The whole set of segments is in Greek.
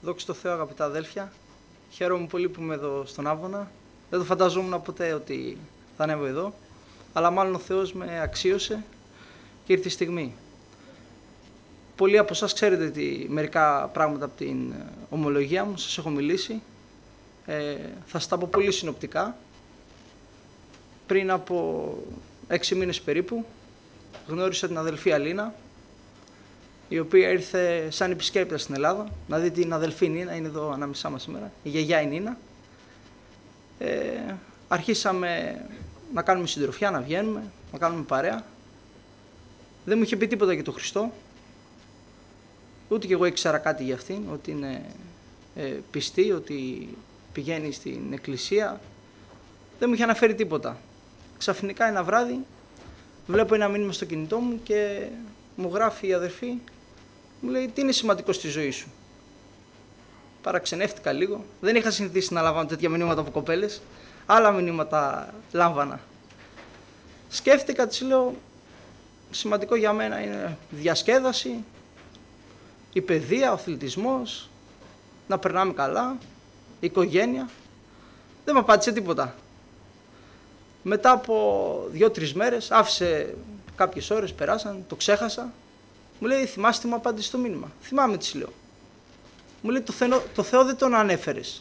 Δόξα τω Θεώ, αγαπητά αδέλφια. Χαίρομαι πολύ που είμαι εδώ στον Άβωνα. Δεν το φανταζόμουν ποτέ ότι θα ανέβω εδώ, αλλά μάλλον ο Θεός με αξίωσε και ήρθε η στιγμή. Πολλοί από εσάς ξέρετε μερικά πράγματα από την ομολογία μου, σας έχω μιλήσει. Θα σας τα πω πολύ συνοπτικά. Πριν από 6 μήνες περίπου γνώρισα την αδελφή Αλίνα, η οποία ήρθε σαν επισκέπτης στην Ελλάδα, να δει την αδελφή Νίνα, είναι εδώ ανάμεσά μας σήμερα, η γιαγιά η Νίνα. Αρχίσαμε να κάνουμε συντροφιά, να βγαίνουμε, να κάνουμε παρέα. Δεν μου είχε πει τίποτα για τον Χριστό, ούτε κι εγώ ήξερα κάτι για αυτήν, ότι είναι πιστή, ότι πηγαίνει στην εκκλησία. Δεν μου είχε αναφέρει τίποτα. Ξαφνικά ένα βράδυ βλέπω ένα μήνυμα στο κινητό μου και μου γράφει η αδερφή, μου λέει: τι είναι σημαντικό στη ζωή σου? Παραξενεύτηκα λίγο. Δεν είχα συνηθίσει να λαμβάνω τέτοια μηνύματα από κοπέλες. Άλλα μηνύματα λάμβανα. Σκέφτηκα, της λέω: σημαντικό για μένα είναι διασκέδαση, η παιδεία, ο αθλητισμός, να περνάμε καλά, η οικογένεια. Δεν μου απάντησε τίποτα. Μετά από 2-3 μέρες, άφησε κάποιες ώρες, περάσαν, το ξέχασα. Μου λέει: θυμάσαι τι μου απάντησε το μήνυμα? Θυμάμαι, της λέω. Μου λέει: το Θεό δεν τον ανέφερες?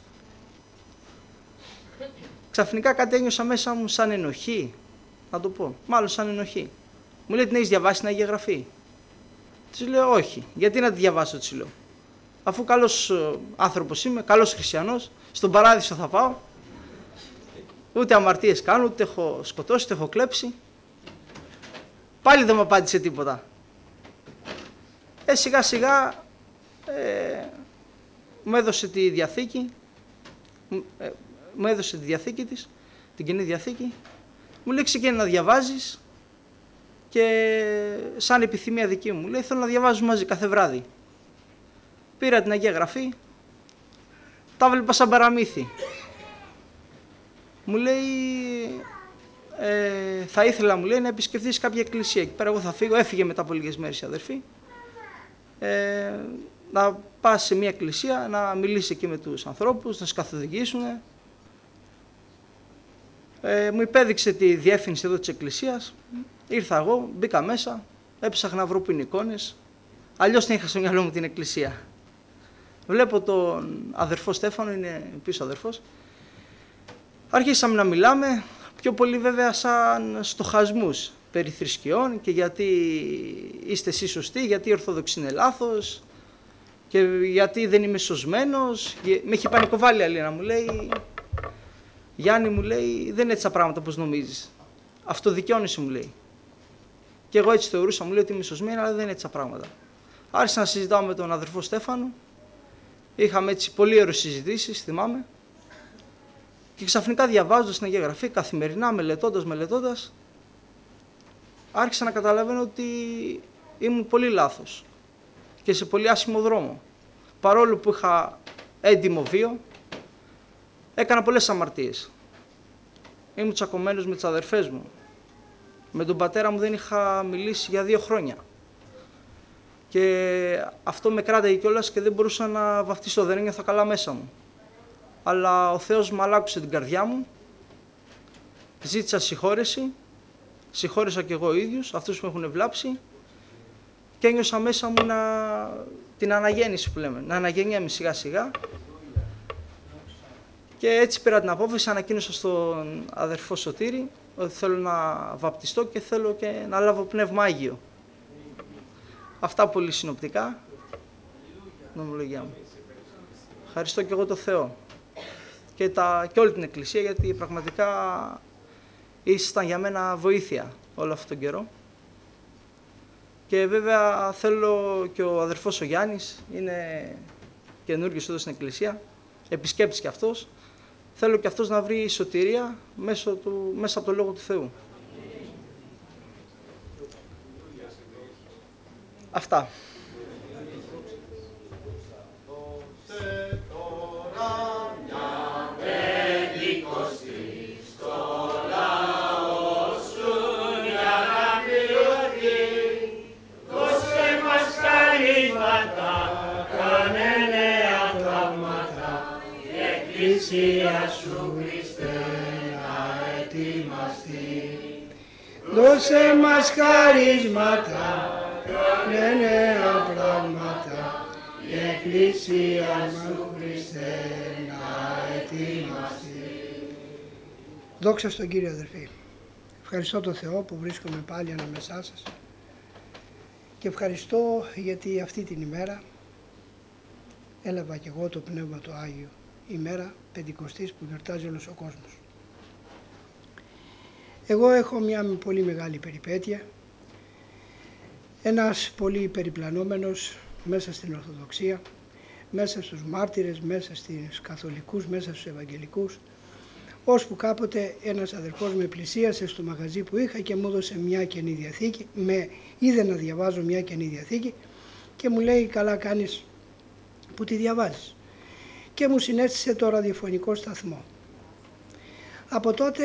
Ξαφνικά κάτι ένιωσα μέσα μου σαν ενοχή, να το πω, μάλλον σαν ενοχή. Μου λέει: την έχεις διαβάσει την Αγία Γραφή? Της λέω: όχι. Γιατί να τη διαβάσω, της λέω? Αφού καλός άνθρωπος είμαι, καλός χριστιανός, στον παράδεισο θα πάω. Ούτε αμαρτίες κάνω, ούτε έχω σκοτώσει, ούτε έχω κλέψει. Πάλι δεν μου απάντησε τίποτα. Σιγά σιγά μου έδωσε τη διαθήκη, μου έδωσε τη διαθήκη της, την Καινή Διαθήκη. Μου λέει: ξεκίνησε να διαβάζεις και σαν επιθυμία δική μου, λέει, θέλω να διαβάζουμε μαζί κάθε βράδυ. Πήρα την Αγία Γραφή, τα βλέπα σαν παραμύθι. Μου λέει: θα ήθελα, μου λέει, να επισκεφθείς κάποια εκκλησία. Εκεί πέρα εγώ θα φύγω. Έφυγε μετά από λίγες μέρες η αδερφή. Να πας σε μια εκκλησία, να μιλήσεις εκεί με τους ανθρώπους, να σε καθοδηγήσουν. Μου υπέδειξε τη διεύθυνση εδώ της εκκλησίας. Ήρθα εγώ, μπήκα μέσα, έψαχνα να βρω που είναι εικόνες. Αλλιώς την είχα στο μυαλό μου την εκκλησία. Βλέπω τον αδερφό Στέφανο, είναι πίσω αδερφός. Αρχίσαμε να μιλάμε, πιο πολύ βέβαια σαν στοχασμούς περί θρησκειών και γιατί είστε εσείς σωστοί, γιατί η Ορθόδοξη είναι λάθος και γιατί δεν είμαι σωσμένος. Με έχει πανικοβάλει η Αλίνα, μου λέει: Γιάννη, μου λέει, δεν είναι έτσι τα πράγματα όπως νομίζεις. Αυτοδικαιώνεσαι, μου λέει. Και εγώ έτσι θεωρούσα, μου λέει, ότι είμαι σωσμένη, αλλά δεν είναι έτσι τα πράγματα. Άρχισα να συζητάω με τον αδερφό Στέφανο. Είχαμε έτσι πολύ ωραίες συζητήσεις, θυμάμαι. Και ξαφνικά διαβάζοντας την Αγία Γραφή, καθημερινά, μελετώντας, άρχισα να καταλαβαίνω ότι ήμουν πολύ λάθος και σε πολύ άσχημο δρόμο. Παρόλο που είχα έντιμο βίο, έκανα πολλές αμαρτίες. Ήμουν τσακωμένος με τις αδερφές μου. Με τον πατέρα μου δεν είχα μιλήσει για 2 χρόνια. Και αυτό με κράταγε κιόλας και δεν μπορούσα να βαφτιστώ, δεν ένιωθα καλά μέσα μου. Αλλά ο Θεός μου αλλάξε την καρδιά μου, ζήτησα συγχώρεση, συγχώρεσα κι εγώ ίδιος αυτούς που με έχουν βλάψει και ένιωσα μέσα μου την αναγέννηση που λέμε, να αναγεννιέμαι σιγά σιγά. Και έτσι πήρα την απόφαση, ανακοίνωσα στον αδερφό Σωτήρη ότι θέλω να βαπτιστώ και θέλω και να λάβω Πνεύμα Άγιο. Αυτά πολύ συνοπτικά, την ομολογία μου. Ευχαριστώ και εγώ το Θεό και όλη την Εκκλησία, γιατί πραγματικά ήσασταν για μένα βοήθεια όλο αυτόν τον καιρό. Και βέβαια θέλω και ο αδερφός ο Γιάννης, είναι καινούριος εδώ στην Εκκλησία, επισκέπτης κι αυτός. Θέλω και αυτός να βρει σωτηρία μέσα από το Λόγο του Θεού. Αυτά. Κάνε νέα τα εκκλησία σου Χριστέ να ετοιμαστεί. Δώσε μας χαρίσματα, νέα πράγματα, η εκκλησία σου Χριστέ να ετοιμαστεί. Δόξα στον Κύριο αδερφοί. Ευχαριστώ τον Θεό που βρίσκομαι πάλι ανάμεσά σας και ευχαριστώ γιατί αυτή την ημέρα έλαβα και εγώ το Πνεύμα το Άγιο, ημέρα Πεντηκοστής που γιορτάζει όλος ο κόσμος. Εγώ έχω μια πολύ μεγάλη περιπέτεια, ένας πολύ περιπλανόμενος μέσα στην Ορθοδοξία, μέσα στους μάρτυρες, μέσα στους καθολικούς, μέσα στους Ευαγγελικούς, ώσπου κάποτε ένας αδερφός με πλησίασε στο μαγαζί που είχα και μου έδωσε μια Καινή Διαθήκη, με είδε να διαβάζω μια Καινή Διαθήκη και μου λέει καλά κάνεις που τη διαβάζεις, και μου συνέστησε το ραδιοφωνικό σταθμό. Από τότε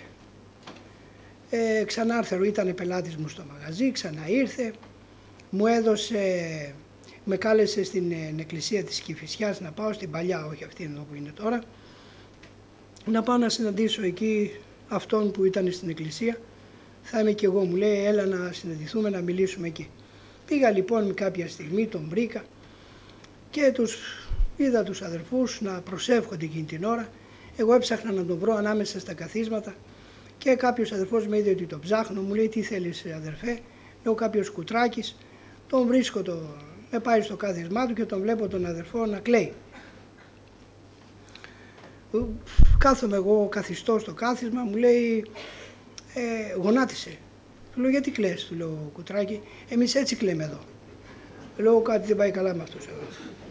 ξανάρθε, ήταν πελάτης μου στο μαγαζί, ξαναήρθε, μου έδωσε, με κάλεσε στην εκκλησία της Κηφισιάς να πάω, στην παλιά, όχι αυτή εδώ που είναι τώρα, να πάω να συναντήσω εκεί αυτόν που ήταν στην εκκλησία. Θα είμαι και εγώ, μου λέει, έλα να συναντηθούμε, να μιλήσουμε εκεί. Πήγα λοιπόν κάποια στιγμή, τον βρήκα και είδα τους αδερφούς να προσεύχονται εκείνη την ώρα. Εγώ έψαχνα να τον βρω ανάμεσα στα καθίσματα και κάποιος αδερφός με είδε ότι το ψάχνω, μου λέει τι θέλεις αδερφέ, λέω κάποιος Κουτράκης, τον βρίσκω, με πάει στο κάθισμά του και τον βλέπω τον αδερφό να κλαίει. Κάθομαι εγώ, καθιστώ στο κάθισμα, μου λέει γονάτισε. Του λέω γιατί κλαις, του λέω Κουτράκη, εμείς έτσι κλαίμε εδώ. Λέω κάτι δεν πάει καλά με αυτούς εδώ.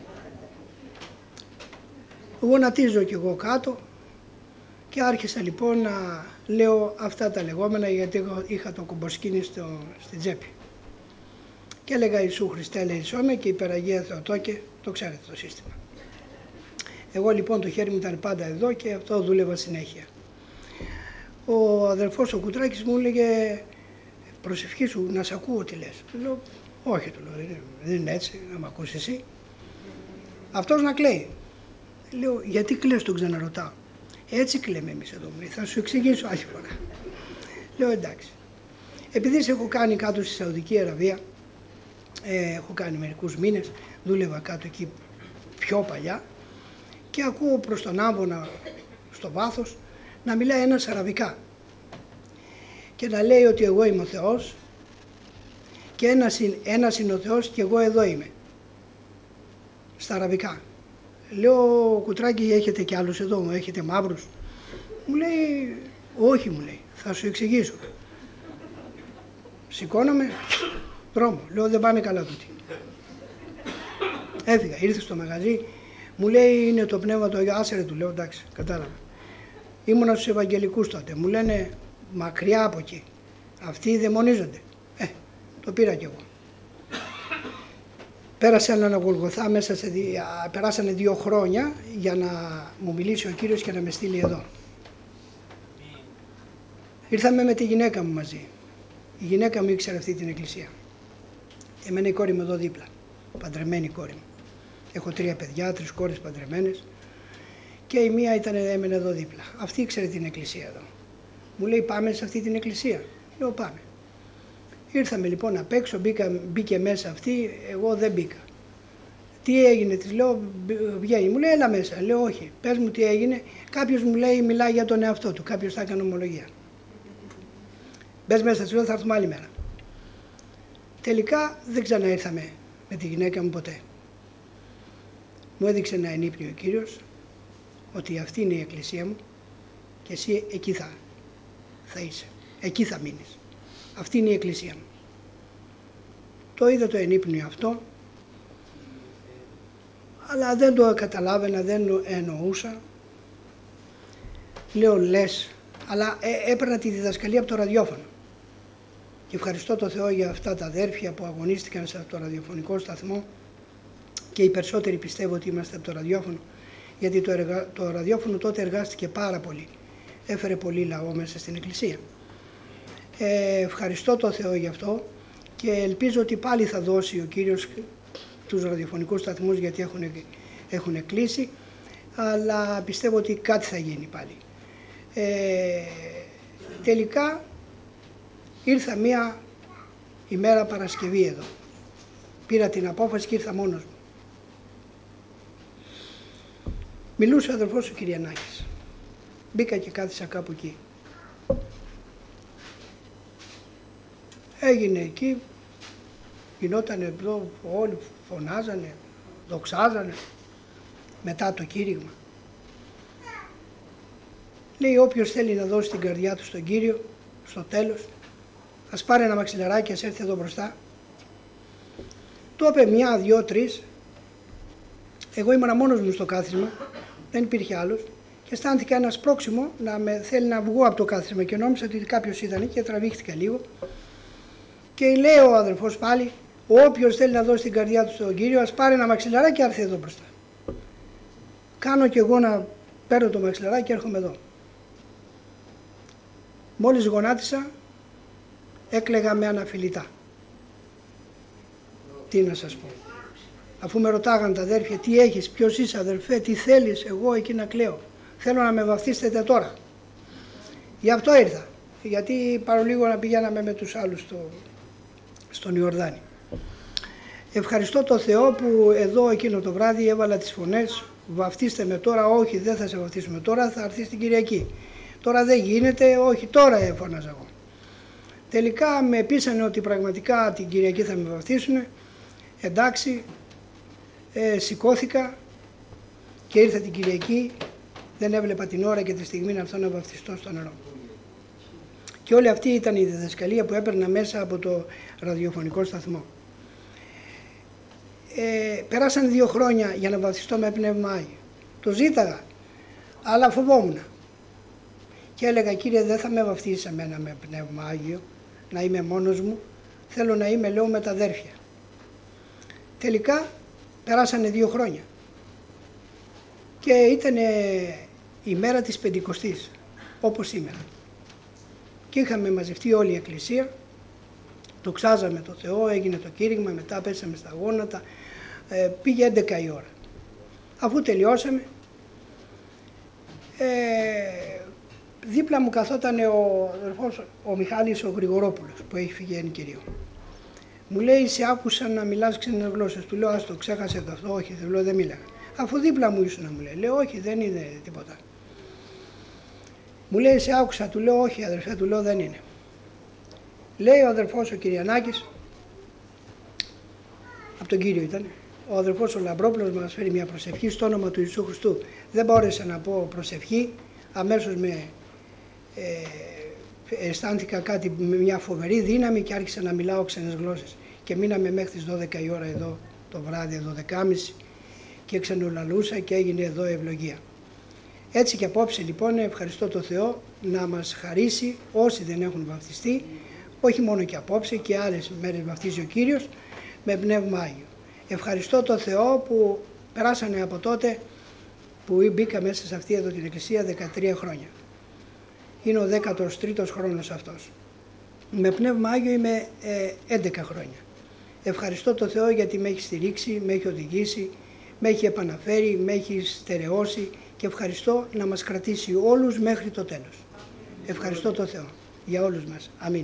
Γονατίζω κι εγώ κάτω και άρχισα λοιπόν να λέω αυτά τα λεγόμενα, γιατί είχα το κομποσκίνη στην τσέπη. Και έλεγα Ιησού Χριστέ ελεησόμε και υπεραγία Θεοτόκε, το ξέρετε το σύστημα. Εγώ λοιπόν το χέρι μου ήταν πάντα εδώ και αυτό δούλευα συνέχεια. Ο αδερφός ο Κουτράκης μου έλεγε προσευχή σου να σ' ακούω τι λες. Του λέω όχι, του λέω δεν είναι έτσι, να μ' ακούσεις εσύ. Αυτός να κλαίει. Λέω γιατί κλαις, τον ξαναρωτάω. Έτσι κλαίμε εμείς εδώ, θα σου εξηγήσω άλλη φορά. Λέω εντάξει. Επειδή σε έχω κάνει κάτω στη Σαουδική Αραβία, έχω κάνει μερικούς μήνες, δούλευα κάτω εκεί πιο παλιά και ακούω προς τον άμβονα στο βάθος να μιλάει ένας αραβικά και να λέει ότι εγώ είμαι ο Θεός και ένας είναι ο Θεός και εγώ εδώ είμαι, στα αραβικά. Λέω Κουτράκη έχετε κι άλλους εδώ, έχετε μαύρους? Μου λέει όχι, μου λέει, θα σου εξηγήσω. Σηκώνομαι, δρόμο, λέω δεν πάνε καλά τούτοι. Έφυγα, ήρθε στο μαγαζί, μου λέει είναι το πνεύμα του Αγίου, άσερε, του λέω εντάξει, κατάλαβα. Ήμουνα στους Ευαγγελικούς τότε, μου λένε μακριά από εκεί, αυτοί δαιμονίζονται. Το πήρα κι εγώ. Πέρασα έναν Γολγοθά, περάσανε 2 χρόνια για να μου μιλήσει ο Κύριος και να με στείλει εδώ. Ήρθαμε με τη γυναίκα μου μαζί. Η γυναίκα μου ήξερε αυτή την εκκλησία. Εμένα η κόρη μου εδώ δίπλα, παντρεμένη κόρη μου. Έχω 3 παιδιά, 3 κόρες παντρεμένες και η μία έμενε εδώ δίπλα. Αυτή ήξερε την εκκλησία εδώ. Μου λέει πάμε σε αυτή την εκκλησία. Λέω πάμε. Ήρθαμε λοιπόν απ' έξω, μπήκε μέσα αυτή, εγώ δεν μπήκα. Τι έγινε, της λέω, βγαίνει, μου λέει έλα μέσα. Λέω όχι, πες μου τι έγινε. Κάποιος μου λέει μιλάει για τον εαυτό του, κάποιος θα έκανε ομολογία. Μπες μέσα, της λέω θα έρθουμε άλλη μέρα. Τελικά δεν ξαναήρθαμε με τη γυναίκα μου ποτέ. Μου έδειξε ένα ενύπνιο ο Κύριος ότι αυτή είναι η εκκλησία μου και εσύ εκεί θα είσαι, εκεί θα μείνεις. Αυτή είναι η εκκλησία μου. Το είδα το ενύπνιο αυτό, αλλά δεν το καταλάβαινα, δεν το εννοούσα. Λέω λες, αλλά έπαιρνα τη διδασκαλία από το ραδιόφωνο. Και ευχαριστώ τον Θεό για αυτά τα αδέρφια που αγωνίστηκαν σε αυτό το ραδιοφωνικό σταθμό και οι περισσότεροι πιστεύω ότι είμαστε από το ραδιόφωνο, γιατί το ραδιόφωνο τότε εργάστηκε πάρα πολύ. Έφερε πολύ λαό μέσα στην εκκλησία. Ευχαριστώ τον Θεό γι' αυτό και ελπίζω ότι πάλι θα δώσει ο Κύριος τους ραδιοφωνικούς σταθμούς, γιατί έχουν κλείσει, αλλά πιστεύω ότι κάτι θα γίνει πάλι. Τελικά ήρθα μία ημέρα Παρασκευή εδώ. Πήρα την απόφαση και ήρθα μόνος μου. Μιλούσε ο αδερφός ο Κυριανάκης. Μπήκα και κάθισα κάπου εκεί. Έγινε εκεί, γινόταν εδώ, όλοι φωνάζανε, δοξάζανε μετά το κήρυγμα. Λέει, όποιος θέλει να δώσει την καρδιά του στον Κύριο, στο τέλος, ας πάρει ένα μαξιλαράκι, ας έρθει εδώ μπροστά. Το είπε 1, 2, 3. Εγώ ήμουν μόνος μου στο κάθισμα, δεν υπήρχε άλλος, και αισθάνθηκα ένα σπρώξιμο να με θέλει να βγω από το κάθισμα και νόμιζα ότι κάποιος ήταν και τραβήχτηκα λίγο. Και λέει ο αδερφός πάλι, όποιος θέλει να δώσει την καρδιά του στον Κύριο, ας πάρει ένα μαξιλαράκι και έρθει εδώ μπροστά. Κάνω κι εγώ να παίρνω το μαξιλαράκι και έρχομαι εδώ. Μόλις γονάτισα, έκλαιγα με αναφιλητά. Τι να σας πω. Αφού με ρωτάγαν τα αδέρφια, τι έχεις, ποιος είσαι αδερφέ, τι θέλεις, εγώ εκεί να κλαίω. Θέλω να με βαφτίσετε τώρα. Γι' αυτό ήρθα. Γιατί παρολίγο να πηγαίναμε με τους άλλους στον Ιορδάνη. Ευχαριστώ το Θεό που εδώ εκείνο το βράδυ έβαλα τις φωνές. Βαφτίστε με τώρα, όχι δεν θα σε βαφτίσουμε τώρα, θα έρθει την Κυριακή. Τώρα δεν γίνεται, όχι τώρα φώναζα εγώ. Τελικά με πείσανε ότι πραγματικά την Κυριακή θα με βαφτίσουν. Εντάξει, σηκώθηκα και ήρθα την Κυριακή. Δεν έβλεπα την ώρα και τη στιγμή να έρθω να βαφτιστώ στο νερό. Και όλη αυτή ήταν η διδασκαλία που έπαιρνα μέσα από το ραδιοφωνικό σταθμό. Περάσαν 2 χρόνια για να βαφτιστώ με Πνεύμα Άγιο. Το ζήταγα, αλλά φοβόμουν. Και έλεγα, Κύριε, δεν θα με βαφτίσεις εμένα με Πνεύμα Άγιο, να είμαι μόνος μου. Θέλω να είμαι, λέω, με τα αδέρφια. Τελικά περάσανε 2 χρόνια. Και ήταν η μέρα της Πεντηκοστής, όπως σήμερα. Και είχαμε μαζευτεί όλη η Εκκλησία, δοξάζαμε το Θεό, έγινε το κήρυγμα, μετά πέσαμε στα γόνατα, πήγε 11 η ώρα. Αφού τελειώσαμε, δίπλα μου καθόταν ο Μιχάλης ο Γρηγορόπουλος που έχει φύγει εν Κυρίω. Μου λέει, σε άκουσα να μιλάς ξένες γλώσσες. Του λέω, το ξέχασε το αυτό, όχι, δεν μίλαγα. Αφού δίπλα μου ήσουν, μου λέει. Λέω, όχι, δεν είναι τίποτα. Μου λέει, σε άκουσα, του λέω, όχι αδερφέ, του λέω, δεν είναι. Λέει ο αδερφός ο Κυριανάκης, από τον Κύριο ήταν, ο αδερφός ο Λαμπρόπουλος μας φέρει μια προσευχή στο όνομα του Ιησού Χριστού. Δεν μπόρεσα να πω προσευχή, αμέσως αισθάνθηκα κάτι, μια φοβερή δύναμη και άρχισα να μιλάω ξένες γλώσσες. Και μείναμε μέχρι τις 12 η ώρα εδώ το βράδυ, 12.30 και ξενολαλούσα και έγινε εδώ ευλογία. Έτσι και απόψε λοιπόν ευχαριστώ το Θεό να μας χαρίσει όσοι δεν έχουν βαφτιστεί, όχι μόνο και απόψε και άλλες μέρες βαφτίζει ο Κύριος με Πνεύμα Άγιο. Ευχαριστώ το Θεό που περάσανε από τότε που μπήκα μέσα σε αυτή εδώ την εκκλησία 13 χρόνια. Είναι ο 13ος χρόνος αυτός. Με Πνεύμα Άγιο είμαι 11 χρόνια. Ευχαριστώ το Θεό γιατί με έχει στηρίξει, με έχει οδηγήσει, με έχει επαναφέρει, με έχει στερεώσει και ευχαριστώ να μας κρατήσει όλους μέχρι το τέλος. Ευχαριστώ το Θεό για όλους μας. Αμήν.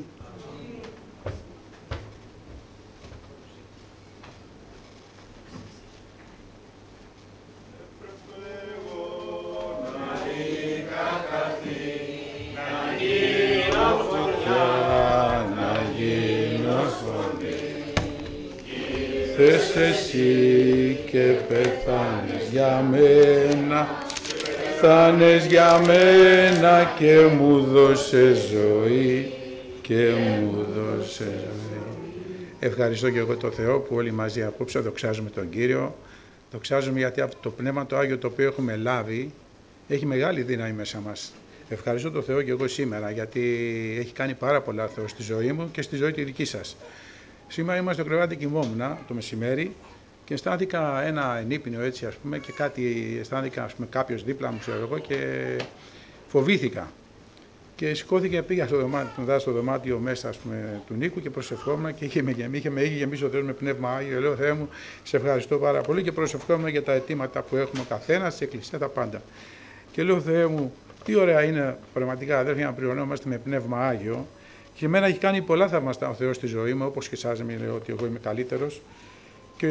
Θες εσύ και πεθάνες για μένα, πεθάνες για μένα και μου δώσες ζωή, και μου δώσες ζωή. Ευχαριστώ και εγώ τον Θεό που όλοι μαζί απόψε δοξάζουμε τον Κύριο. Δοξάζουμε γιατί από το Πνεύμα το Άγιο το οποίο έχουμε λάβει έχει μεγάλη δύναμη μέσα μας. Ευχαριστώ τον Θεό και εγώ σήμερα γιατί έχει κάνει πάρα πολλά Θεό στη ζωή μου και στη ζωή τη δική σας. Σήμερα είμαστε στο κρεβάτι, κοιμόμουν το μεσημέρι και αισθάνθηκα ένα ενύπνιο έτσι ας πούμε και κάτι αισθάνθηκα ας πούμε κάποιος δίπλα μου ξέρω εγώ και φοβήθηκα. Και σηκώθηκε, πήγα στο δωμάτιο μέσα του Νίκου και προσευχόμουν και είχε γεμίσει ο Θεός με πνεύμα Άγιο. Λέω, Θεέ μου, σε ευχαριστώ πάρα πολύ και προσευχόμουν για τα αιτήματα που έχουμε ο καθένας, στην Εκκλησία, τα πάντα. Και λέω, Θεέ μου, τι ωραία είναι πραγματικά, αδέρφια, να πληρωνόμαστε με πνεύμα Άγιο. Και εμένα έχει κάνει πολλά θαυμαστά ο Θεός στη ζωή μου, όπως και εσάς, μην λέω ότι εγώ είμαι καλύτερος. Και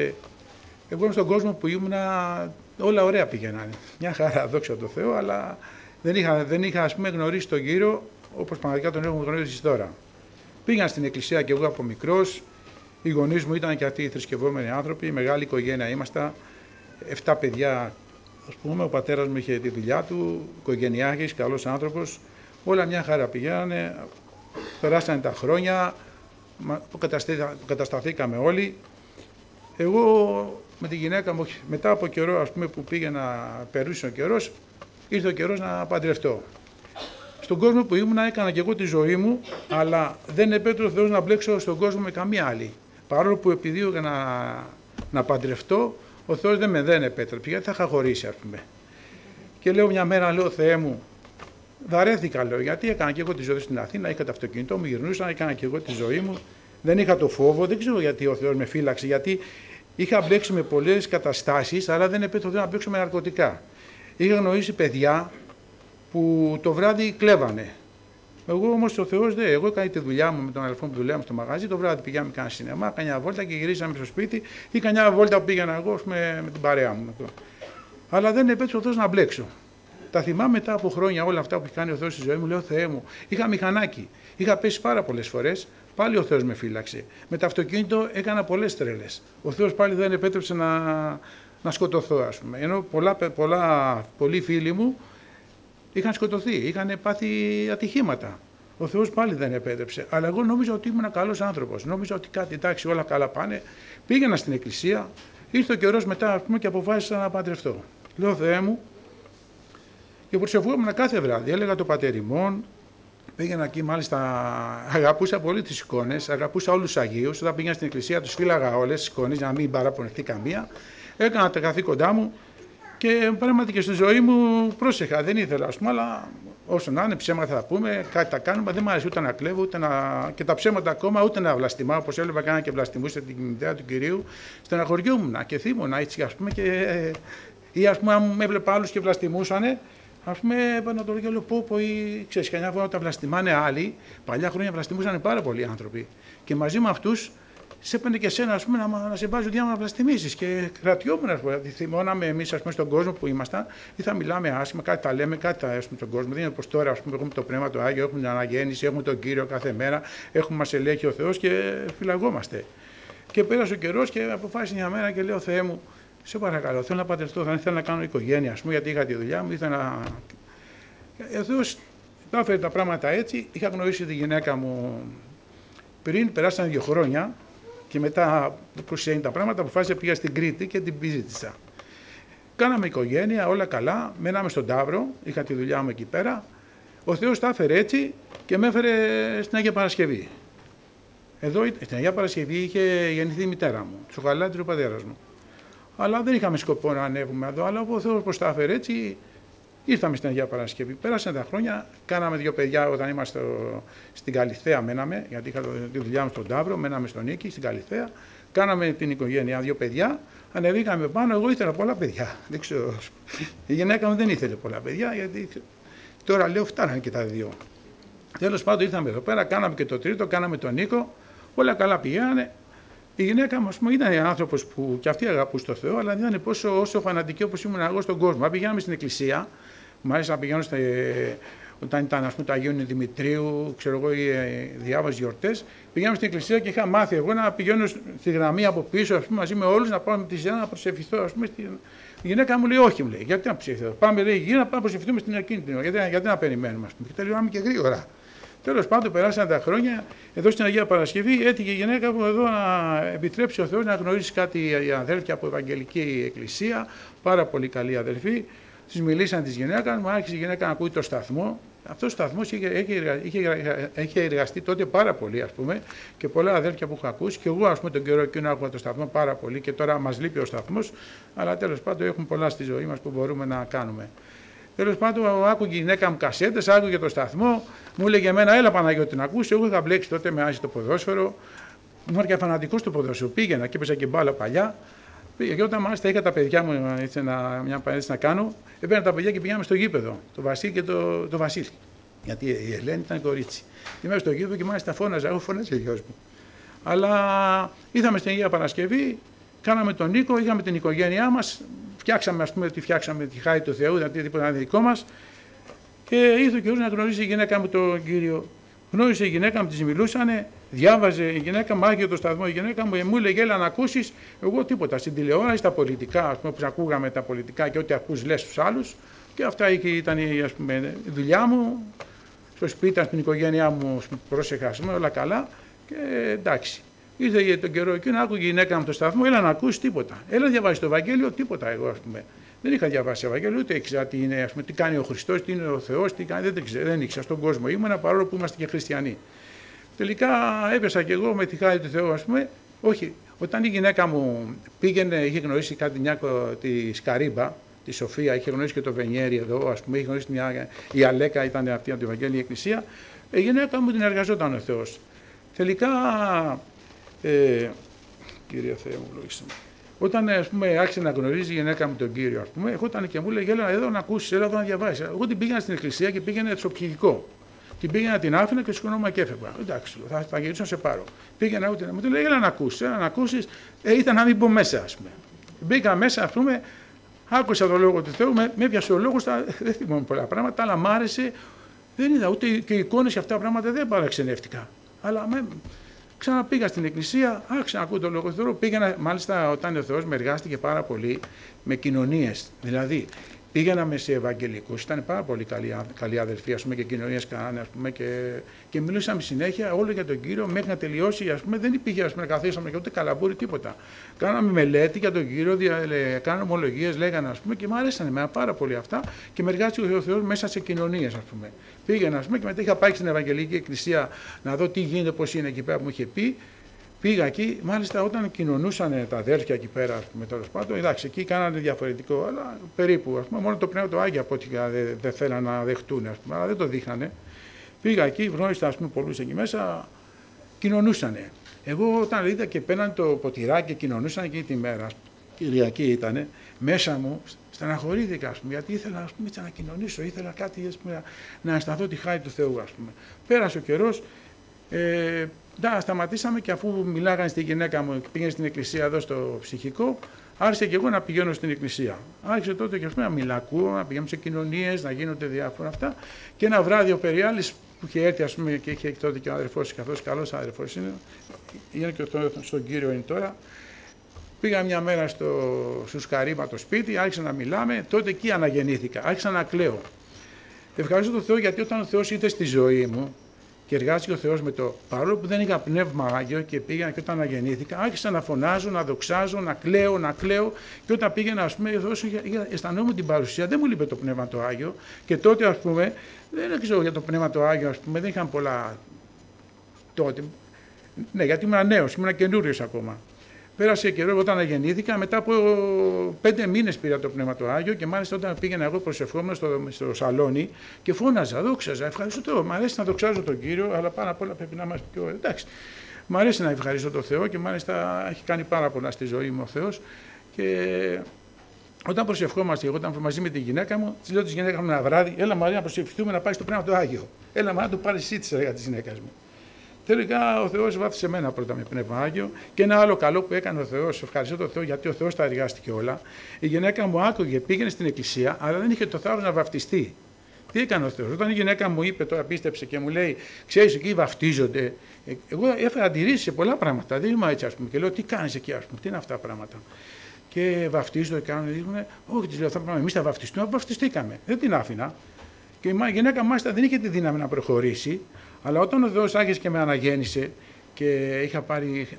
εγώ στον κόσμο που ήμουνα, όλα ωραία πήγαιναν. Μια χαρά, δόξα τω Θεώ, αλλά δεν είχα ας πούμε, γνωρίσει τον Κύριο όπως πραγματικά τον έχουμε γνωρίσει τώρα. Πήγαν στην εκκλησία και εγώ από μικρός. Οι γονείς μου ήταν και αυτοί οι θρησκευόμενοι άνθρωποι, μεγάλη οικογένεια ήμασταν, 7 παιδιά. Ας πούμε, ο πατέρας μου είχε τη δουλειά του, οικογενειάρχης, καλός άνθρωπος. Όλα μια χαρά πηγαίνανε, περάσανε τα χρόνια, κατασταθήκαμε όλοι. Εγώ με τη γυναίκα μου, μετά από καιρό ας πούμε, που πήγαινα, περούσε ο καιρός, ήρθε ο καιρός να παντρευτώ. Στον κόσμο που ήμουνα έκανα και εγώ τη ζωή μου, αλλά δεν επέτρεψε ο Θεός να μπλέξω στον κόσμο με καμία άλλη. Παρόλο που επιδίωκα να παντρευτώ, ο Θεός δεν επέτρεψε, γιατί θα είχα χωρίσει ας πούμε. Και λέω μια μέρα, λέω, Θεέ μου, βαρέθηκα, λέω, γιατί έκανα και εγώ τη ζωή στην Αθήνα, είχα το αυτοκίνητό μου, γυρνούσα, έκανα και εγώ τη ζωή μου. Δεν είχα το φόβο, δεν ξέρω γιατί ο Θεός με φύλαξε, γιατί είχα μπλέξει με πολλές καταστάσεις, αλλά δεν επέτρεψε να μπλέξω με ναρκωτικά. Είχα γνωρίσει παιδιά που το βράδυ κλέβανε. Εγώ όμως ο Θεός δεν. Εγώ έκανα τη δουλειά μου με τον αδελφό που δουλεύαμε στο μαγαζί. Το βράδυ πήγαμε κάνα σινεμά, κάνα βόλτα και γυρίσαμε στο σπίτι ή κάνα βόλτα που πήγαινα εγώ με την παρέα μου. Αλλά δεν επέτρεψε ο Θεός να μπλέξω. Τα θυμάμαι μετά από χρόνια όλα αυτά που έχει κάνει ο Θεός στη ζωή μου. Λέω, Θεέ μου, είχα μηχανάκι. Είχα πέσει πάρα πολλές φορές. Πάλι ο Θεός με φύλαξε. Με το αυτοκίνητο έκανα πολλές τρέλες. Ο Θεός πάλι δεν επέτρεψε να σκοτωθώ, ας πούμε. Ενώ πολλοί φίλοι μου είχαν σκοτωθεί, είχαν πάθει ατυχήματα. Ο Θεός πάλι δεν επέτρεψε. Αλλά εγώ νόμιζα ότι ήμουν καλός άνθρωπος. Νόμιζα ότι κάτι, εντάξει, όλα καλά πάνε. Πήγαινα στην εκκλησία, ήρθε ο καιρός μετά, ας πούμε, και αποφάσισα να παντρευτώ. Λέω, Θεέ μου, και προσευχόμουν κάθε βράδυ. Έλεγα το Πατέρ ημών. Πήγαινα εκεί, μάλιστα, αγαπούσα πολύ τις εικόνες, αγαπούσα όλους τους Αγίους. Όταν πήγαινα στην εκκλησία, τους φύλαγα όλες τις εικόνες για να μην παραπονεθεί καμία. Έκανα τα καθήκοντά μου και πράγματι και στη ζωή μου πρόσεχα. Δεν ήθελα, ας πούμε, αλλά όσο να είναι, ψέματα θα πούμε, κάτι τα κάνουμε. Δεν μου αρέσει ούτε να κλέβω, ούτε και τα ψέματα ακόμα, ούτε να βλαστημάω. Όπως έβλεπα, κάνα και βλαστημούσε την ιδέα του κυρίου. Στεναχωριόμουν και θύμωνα έτσι, ας πούμε, ή ας πούμε, αν με έβλεπα άλλους και βλαστημούσανε. Ας πούμε, να το λέω, πω, ή ξέρεις, καμιά φορά όταν βλαστημάνε άλλοι, παλιά χρόνια βλαστημούσαν πάρα πολλοί άνθρωποι. Και μαζί με αυτούς, σε έπαιρνε και εσένα, ας πούμε, να σε βάζουν διάφορα να βλαστημίσεις. Και κρατιόμουν, ας πούμε, θυμώναμε εμείς, ας πούμε, στον κόσμο που ήμασταν, ή θα μιλάμε άσχημα, κάτι τα λέμε, κάτι τα έσουμε στον κόσμο. Δεν είναι όπως τώρα, ας πούμε, έχουμε το πνεύμα του Άγιο, έχουμε την αναγέννηση, έχουμε τον Κύριο κάθε μέρα, μας ελέγχει ο Θεός και φυλαγόμαστε. Και πέρασε ο καιρός και αποφάσισε μια μέρα και λέω, Θεέ μου, σε παρακαλώ, θέλω να παντρευτώ, θα ήθελα να κάνω οικογένεια, ας πούμε, γιατί είχα τη δουλειά μου, ήθελα να. Ο Θεός τα έφερε τα πράγματα έτσι. Είχα γνωρίσει τη γυναίκα μου πριν, περάσαν 2 χρόνια και μετά που είναι τα πράγματα, αποφάσισα πήγα στην Κρήτη και την ζήτησα. Κάναμε οικογένεια, όλα καλά, μέναμε στον Ταύρο, είχα τη δουλειά μου εκεί πέρα. Ο Θεός τα έφερε έτσι και με έφερε στην Αγία Παρασκευή. Εδώ, στην Αγία Παρασκευή, είχε γεννηθεί η μητέρα μου, στο γαλάτι ο πατέρας μου. Αλλά δεν είχαμε σκοπό να ανέβουμε εδώ, αλλά ο Θεός πως τα έφερε έτσι, ήρθαμε στην Αγία Παρασκευή. Πέρασαν τα χρόνια, κάναμε 2 παιδιά όταν είμαστε στην Καλιθέα, μέναμε, γιατί είχα τη δουλειά μου στον Ταύρο, μέναμε στον Νίκη, στην Καλιθέα. Κάναμε την οικογένεια, 2 παιδιά, ανεβήκαμε πάνω. Εγώ ήθελα πολλά παιδιά. Δεν ξέρω. Η γυναίκα μου δεν ήθελε πολλά παιδιά, γιατί τώρα λέω φτάνανε και τα 2. Τέλος πάντων, ήρθαμε εδώ πέρα, κάναμε και το τρίτο, κάναμε τον Νίκο, όλα καλά πηγαίνανε. Η γυναίκα μου, ήταν άνθρωπος που κι αυτή αγαπούσε το Θεό, αλλά δεν ήταν όσο φανατική όπως ήμουν εγώ στον κόσμο. Αν πηγαίναμε στην εκκλησία, μου άρεσε να πηγαίνω όταν ήταν, ας πούμε, το Αγίου Δημητρίου, ξέρω εγώ, οι διάφορες γιορτές, πηγαίναμε στην εκκλησία και είχα μάθει εγώ να πηγαίνω στη γραμμή από πίσω, ας πούμε, μαζί με όλους, να πάμε τη σειρά να προσευχηθώ, ας πούμε. Η γυναίκα μου λέει, όχι, μου λέει, γιατί να προσευχηθώ. Πάμε, λέει, γύρω να πάμε να προσευχηθούμε στην εκείνη την ώρα. Γιατί να περιμένουμε, ας πούμε. Και τελειώναμε και γρήγορα. Τέλος πάντων, περάσαν τα χρόνια, εδώ στην Αγία Παρασκευή έτυχε η γυναίκα μου εδώ να επιτρέψει ο Θεός να γνωρίσει κάτι οι αδέλφια από Ευαγγελική Εκκλησία, πάρα πολύ καλή αδελφοί. Τις μιλήσαν της γυναίκας μου, άρχισε η γυναίκα να ακούει το σταθμό. Αυτός ο σταθμός είχε εργαστεί τότε πάρα πολύ, ας πούμε, και πολλά αδέλφια που έχω ακούσει. Και εγώ, ας πούμε, τον καιρό εκείνο άκουγα το σταθμό πάρα πολύ και τώρα μας λείπει ο σταθμός, αλλά τέλος πάντων έχουμε πολλά στη ζωή μας που μπορούμε να κάνουμε. Τέλος πάντων, άκουγε η γυναίκα μου κασέτες, άκουγε το σταθμό, μου έλεγε εμένα, έλα Παναγιώτη να ακούσει. Εγώ είχα μπλέξει τότε με άζει το ποδόσφαιρο. Ήμουν και φανατικός του ποδόσφαιρου. Πήγαινα και έπαιζα και μπάλα παλιά. Και όταν μάλιστα είχα τα παιδιά μου μια παρένθεση να κάνω, έπαιρνα τα παιδιά και πηγαίναμε στο γήπεδο, το Βασίλη και το Βασίλη. Γιατί η Ελένη ήταν κορίτσι. Είμαι στο γήπεδο και μάλιστα φώναζα, εγώ φώναζε ο γιος μου. Αλλά ήρθαμε στην Αγία Παρασκευή, κάναμε τον Νίκο, είχαμε την οικογένειά μας, φτιάξαμε, ας πούμε, τη χάρη του Θεού, δηλαδή τίποτα να είναι δικό μας. Και ήρθε ο καιρός να γνωρίσει η γυναίκα μου τον Κύριο. Γνώρισε η γυναίκα μου, της μιλούσανε, διάβαζε η γυναίκα μου, άρχιε το σταθμό η γυναίκα μου, μου έλεγε έλα να ακούσεις. Εγώ τίποτα. Στην τηλεόραση, στα πολιτικά, ας πούμε, που ακούγαμε τα πολιτικά και ό,τι ακούς λες στους άλλους. Και αυτά ήταν ας πούμε, η δουλειά μου. Στο σπίτι, στην οικογένειά μου, πρόσεχα, ας πούμε, όλα καλά. Και εντάξει. Ήρθε για τον καιρό εκείνο, άκουγε η γυναίκα μου το σταθμό, έλα να ακούσει τίποτα. Έλα να διαβάσει το Ευαγγέλιο, τίποτα εγώ, ας πούμε. Δεν είχα διαβάσει το Ευαγγέλιο, ούτε ήξερα τι είναι, ας πούμε, τι κάνει ο Χριστός, τι είναι ο Θεός, τι κάνει, δεν ήξερα στον κόσμο. Ήμουνα παρόλο που είμαστε και χριστιανοί. Τελικά έπεσα κι εγώ με τη χάρη του Θεού, ας πούμε. Όχι, όταν η γυναίκα μου πήγαινε, είχε γνωρίσει κάτι μια τη Σκαρίμπα, τη Σοφία, είχε γνωρίσει και το Βενιέρι εδώ, ας πούμε, είχε γνωρίσει η Αλέκα, ήταν αυτή από την Ευαγγέλια Εκκλησία. Η γυναίκα μου την εργαζόταν ο Θεός. Τελικά, Κύριε Θεέ μου, λόγισε με. Όταν ας πούμε, άρχισε να γνωρίζει η γυναίκα μου τον Κύριο, ας πούμε, ερχόταν και μου έλεγε: έλα εδώ να ακούσει, έλα εδώ να διαβάσει. Εγώ την πήγαινα στην εκκλησία και πήγαινε στο ψυχικό. Την πήγαινα, την άφηνα και σηκωνόμουν και έφευγα. Εντάξει, θα γυρίσω να σε πάρω. Πήγαινα ούτε να μου λέει: έλα να ακούσει, έλα να ακούσει. Ήταν να μην μπω μέσα, ας πούμε. Μπήκα μέσα, ας πούμε, άκουσα τον λόγο του Θεού, με έπιασε ο λόγο, δεν θυμάμαι πολλά πράγματα, αλλά μ' άρεσε. Δεν είδα ούτε και εικόνες και αυτά τα πράγματα, δεν παραξενεύτηκα. Αλλά ξαναπήγα στην εκκλησία, άρχισα να ακούω τον λόγο του Θεού. Πήγαινα, μάλιστα, όταν ο Θεός με εργάστηκε πάρα πολύ με κοινωνίες. Δηλαδή, πήγαιναμε σε ευαγγελικούς, ήταν πάρα πολύ καλοί αδελφοί, ας πούμε, και κοινωνίες κάνανε, ας πούμε, και μιλούσαμε συνέχεια όλο για τον Κύριο μέχρι να τελειώσει. Ας πούμε, δεν υπήρχε, ας πούμε, να καθίσαμε και ούτε καλαμπούρι, τίποτα. Κάναμε μελέτη για τον Κύριο, κάναμε ομολογίες, λέγανε, ας πούμε, και μου άρεσαν εμένα πάρα πολύ αυτά και με εργάστηκε ο Θεός μέσα σε κοινωνίες, ας πούμε. Πήγαινα, ας πούμε, και μετά είχα πάει στην Ευαγγελική Εκκλησία να δω τι γίνεται, πώς είναι εκεί πέρα που μου είχε πει. Πήγα εκεί, μάλιστα όταν κοινωνούσαν τα αδέρφια εκεί πέρα, ας πούμε, τέλος πάντων, εντάξει, εκεί κάνανε διαφορετικό, αλλά περίπου, ας πούμε, μόνο το Πνεύμα του Άγιο από ό,τι δεν θέλαν να δεχτούν, ας πούμε, αλλά δεν το δείχνανε. Πήγα εκεί, γνώρισα, ας πούμε, πολλούς εκεί μέσα, κοινωνούσανε. Εγώ όταν είδα και παίρναν το ποτηράκι και κοινωνούσαν εκείνη τη μέρα, Κυριακή ήτανε, μέσα μου στεναχωρήθηκα, ας πούμε, γιατί ήθελα, ας πούμε, να κοινωνήσω, ήθελα κάτι, ας πούμε, να αισθανθώ τη χάρη του Θεού, ας πούμε. Πέρασε ο καιρός. Σταματήσαμε και αφού μιλάγανε στη γυναίκα μου και πήγαινε στην εκκλησία εδώ στο ψυχικό, άρχισε και εγώ να πηγαίνω στην εκκλησία. Άρχισε τότε και ας πούμε, να μιλακούω, να πηγαίνω σε κοινωνίες, να γίνονται διάφορα αυτά. Και ένα βράδυ ο Περιάλης που είχε έρθει, ας πούμε, και είχε τότε και ο αδερφός, καθώς καλός αδερφός είναι και στον Κύριο είναι τώρα. Πήγα μια μέρα στο Σκαρίμα το σπίτι, άρχισα να μιλάμε, τότε εκεί αναγεννήθηκα, άρχισα να κλαίω. Ευχαριστώ τον Θεό γιατί όταν ο Θεός ήρθε στη ζωή μου, και εργάστηκε ο Θεός με το παρόλο που δεν είχα πνεύμα Άγιο και πήγαινα και όταν αναγεννήθηκα, άρχισα να φωνάζω, να δοξάζω, να κλαίω και όταν πήγαινα, ας πούμε, αισθανόμουν την παρουσία, δεν μου λείπε το πνεύμα το Άγιο και τότε, ας πούμε, δεν ξέρω για το πνεύμα το Άγιο, ας πούμε, δεν είχαν πολλά τότε. Ναι, γιατί ήμουν νέος, ήμουν καινούριος ακόμα. Πέρασε καιρό όταν αναγεννήθηκα, μετά από 5 μήνες πήρα το Πνεύμα το Άγιο και μάλιστα όταν πήγαινα εγώ προσευχόμουν στο σαλόνι και φώναζα, δόξαζα, ευχαριστώ Θεό. Μ' αρέσει να δοξάζω τον Κύριο, αλλά πάνω απ' όλα πρέπει να είμαστε πιο εντάξει. Μ' αρέσει να ευχαριστώ τον Θεό και μάλιστα έχει κάνει πάρα πολλά στη ζωή μου ο Θεός. Και όταν προσευχόμαστε, εγώ ήταν μαζί με τη γυναίκα μου, τη λέω τη γυναίκα μου ένα βράδυ, έλα Μαρία να προσευχηθούμε να πάει στο Πνεύμα το Άγιο. Έλα Μαρία να το πάρει εσύ τη έργα τη γυναίκα μου. Τελικά ο Θεός βάθησε εμένα πρώτα με Πνεύμα Άγιο και ένα άλλο καλό που έκανε ο Θεός, ευχαριστώ τον Θεό γιατί ο Θεός τα εργάστηκε όλα. Η γυναίκα μου άκουγε, πήγαινε στην εκκλησία, αλλά δεν είχε το θάρρος να βαφτιστεί. Τι έκανε ο Θεός, όταν η γυναίκα μου είπε, τώρα πίστεψε και μου λέει, ξέρεις εκεί βαφτίζονται. Εγώ έφερα αντιρρήσεις σε πολλά πράγματα, δεν είμαι έτσι ας πούμε. Και λέω, τι κάνεις εκεί ας πούμε, τι είναι αυτά τα πράγματα. Και βαφτίζονται, κάνουν, δείχνουν, όχι, τη λέω, αυτά πράγματα εμείς θα βαφτιστούμε, βαφτιστήκαμε. Δεν την άφηνα. Και η γυναίκα μάλιστα δεν είχε τη δύναμη να προχωρήσει. Αλλά όταν ο Θεός άρχισε και με αναγέννησε και είχα πάρει,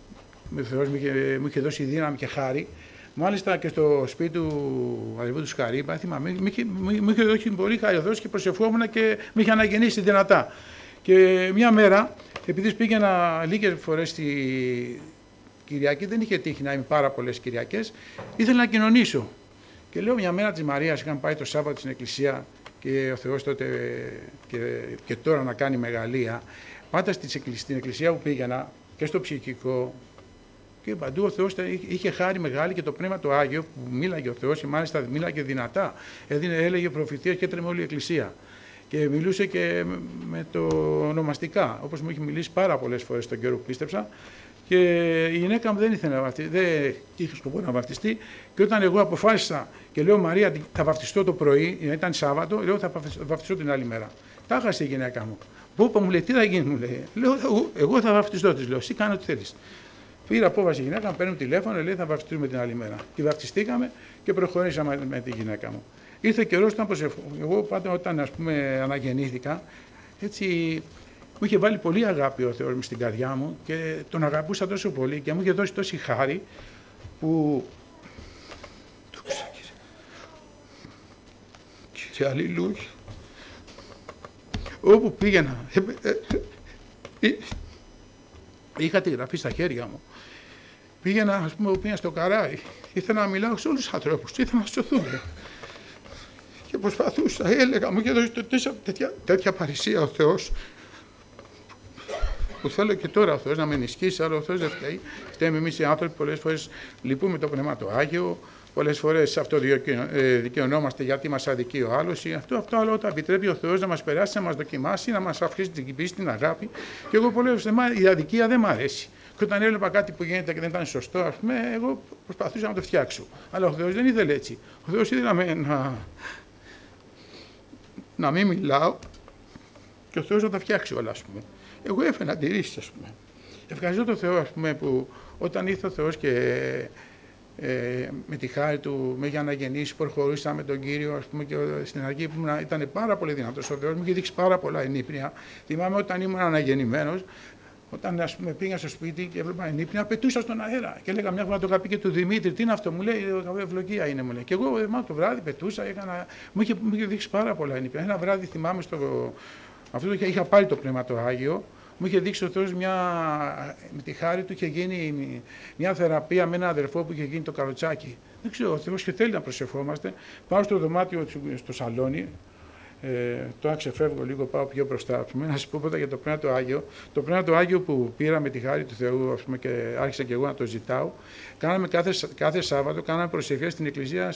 ο Θεός μου είχε δώσει δύναμη και χάρη, μάλιστα και στο σπίτι του αδελφού του Σκαρίμπα, θυμάμαι, μου είχε δώσει πολύ χάρη ο Θεός και προσευχόμουν και με είχε αναγεννήσει δυνατά. Και μια μέρα, επειδή πήγαινα λίγες φορές στη Κυριακή, δεν είχε τύχει να είμαι πάρα πολλές Κυριακές, ήθελα να κοινωνήσω. Και λέω μια μέρα της Μαρίας, είχαμε πάει το Σάββατο στην εκκλησία και ο Θεός τότε και τώρα να κάνει μεγαλεία. Πάντα στην εκκλησία που πήγαινα και στο ψυχικό και παντού ο Θεός είχε χάρη μεγάλη και το Πνεύμα το Άγιο που μίλαγε ο Θεός και μάλιστα μίλαγε δυνατά. Έλεγε προφητείες και έτρεμε όλη η εκκλησία. Και μιλούσε και με το ονομαστικά, όπως μου είχε μιλήσει πάρα πολλές φορές τον καιρό που πίστεψα. Και η γυναίκα μου δεν ήθελε να βαφτιστεί, δεν είχε σκοπό να βαφτιστεί. Και όταν εγώ αποφάσισα και λέω Μαρία, θα βαφτιστώ το πρωί, ήταν Σάββατο, λέω θα βαφτιστώ την άλλη μέρα. Τα χάσε η γυναίκα μου. Που μου λέει, τι θα γίνει, μου λέει. Λέω, εγώ θα βαφτιστώ, τη λέω, εσύ κάνε ό,τι θέλει. Πήρα απόφαση η γυναίκα μου, παίρνει τηλέφωνο, λέει θα βαφτιστούμε την άλλη μέρα. Και βαφτιστήκαμε και προχωρήσαμε με τη γυναίκα μου. Ήρθε καιρό όταν εγώ πάντα όταν αναγεννήθηκα, έτσι. Μου είχε βάλει πολύ αγάπη ο Θεός στην καρδιά μου και τον αγαπούσα τόσο πολύ και μου είχε δώσει τόση χάρη που... Κύριε Αλληλούια, όπου πήγαινα, είχα τη γραφή στα χέρια μου. Πήγαινα, πήγαινα στο καράβι, ήθελα να μιλάω σε όλους τους ανθρώπους, ήθελα να σωθούν. Και προσπαθούσα, έλεγα, μου είχε δώσει τέτοια παρησία ο Θεός, που θέλω και τώρα ο Θεός να με ενισχύσει, αλλά ο Θεός δεν φταίει. Φταίμε εμείς οι άνθρωποι, πολλές φορές λυπούμε το Πνεύμα το Άγιο, πολλές φορές αυτοδικαιωνόμαστε γιατί μας αδικεί ο άλλος. Αυτό άλλο όταν επιτρέπει ο Θεός να μας περάσει, να μας δοκιμάσει, να μας αυξήσει την πίστη, την αγάπη. Και εγώ πολλές φορές η αδικία δεν μ' αρέσει. Και όταν έβλεπα κάτι που γίνεται και δεν ήταν σωστό, εγώ προσπαθούσα να το φτιάξω. Αλλά ο Θεός δεν ήθελε έτσι. Ο Θεός ήθελε να μην μιλάω και ο Θεός να τα φτιάξει όλα, ας πούμε. Εγώ έφερα αντιρρήσεις, ας πούμε. Ευχαριστώ τον Θεό, ας πούμε, που όταν ήρθε ο Θεός και με τη χάρη του με για να γεννήσει, προχωρήσαμε με τον Κύριο, ας πούμε, και στην αρχή που ήταν πάρα πολύ δυνατός ο Θεός, μου είχε δείξει πάρα πολλά ενύπνια. Θυμάμαι όταν ήμουν αναγεννημένος, όταν ας πούμε, πήγα στο σπίτι και έβλεπα ενύπνια, πετούσα στον αέρα. Και έλεγα μια φορά το είχα πει και του Δημήτρη, τι είναι αυτό, μου λέει, ευλογία είναι, μου λέει. Και εγώ το βράδυ πετούσα, μου είχε δείξει πάρα πολλά ενύπνια. Ένα βράδυ θυμάμαι αυτό είχα πάρει το Πνεύμα το Άγιο, μου είχε δείξει ο Θεός με τη χάρη του είχε γίνει μια θεραπεία με έναν αδερφό που είχε γίνει το καροτσάκι. Δεν ξέρω, ο Θεός και θέλει να προσευχόμαστε. Πάω στο δωμάτιο, στο σαλόνι, τώρα ξεφεύγω λίγο, πάω πιο μπροστά. Να σας πω πρώτα για το Πνεύμα το Άγιο. Το Πνεύμα το Άγιο που πήρα με τη χάρη του Θεού, ας πούμε, και άρχισα και εγώ να το ζητάω. Κάναμε κάθε Σάββατο, κάναμε προσευχές στην εκκλησία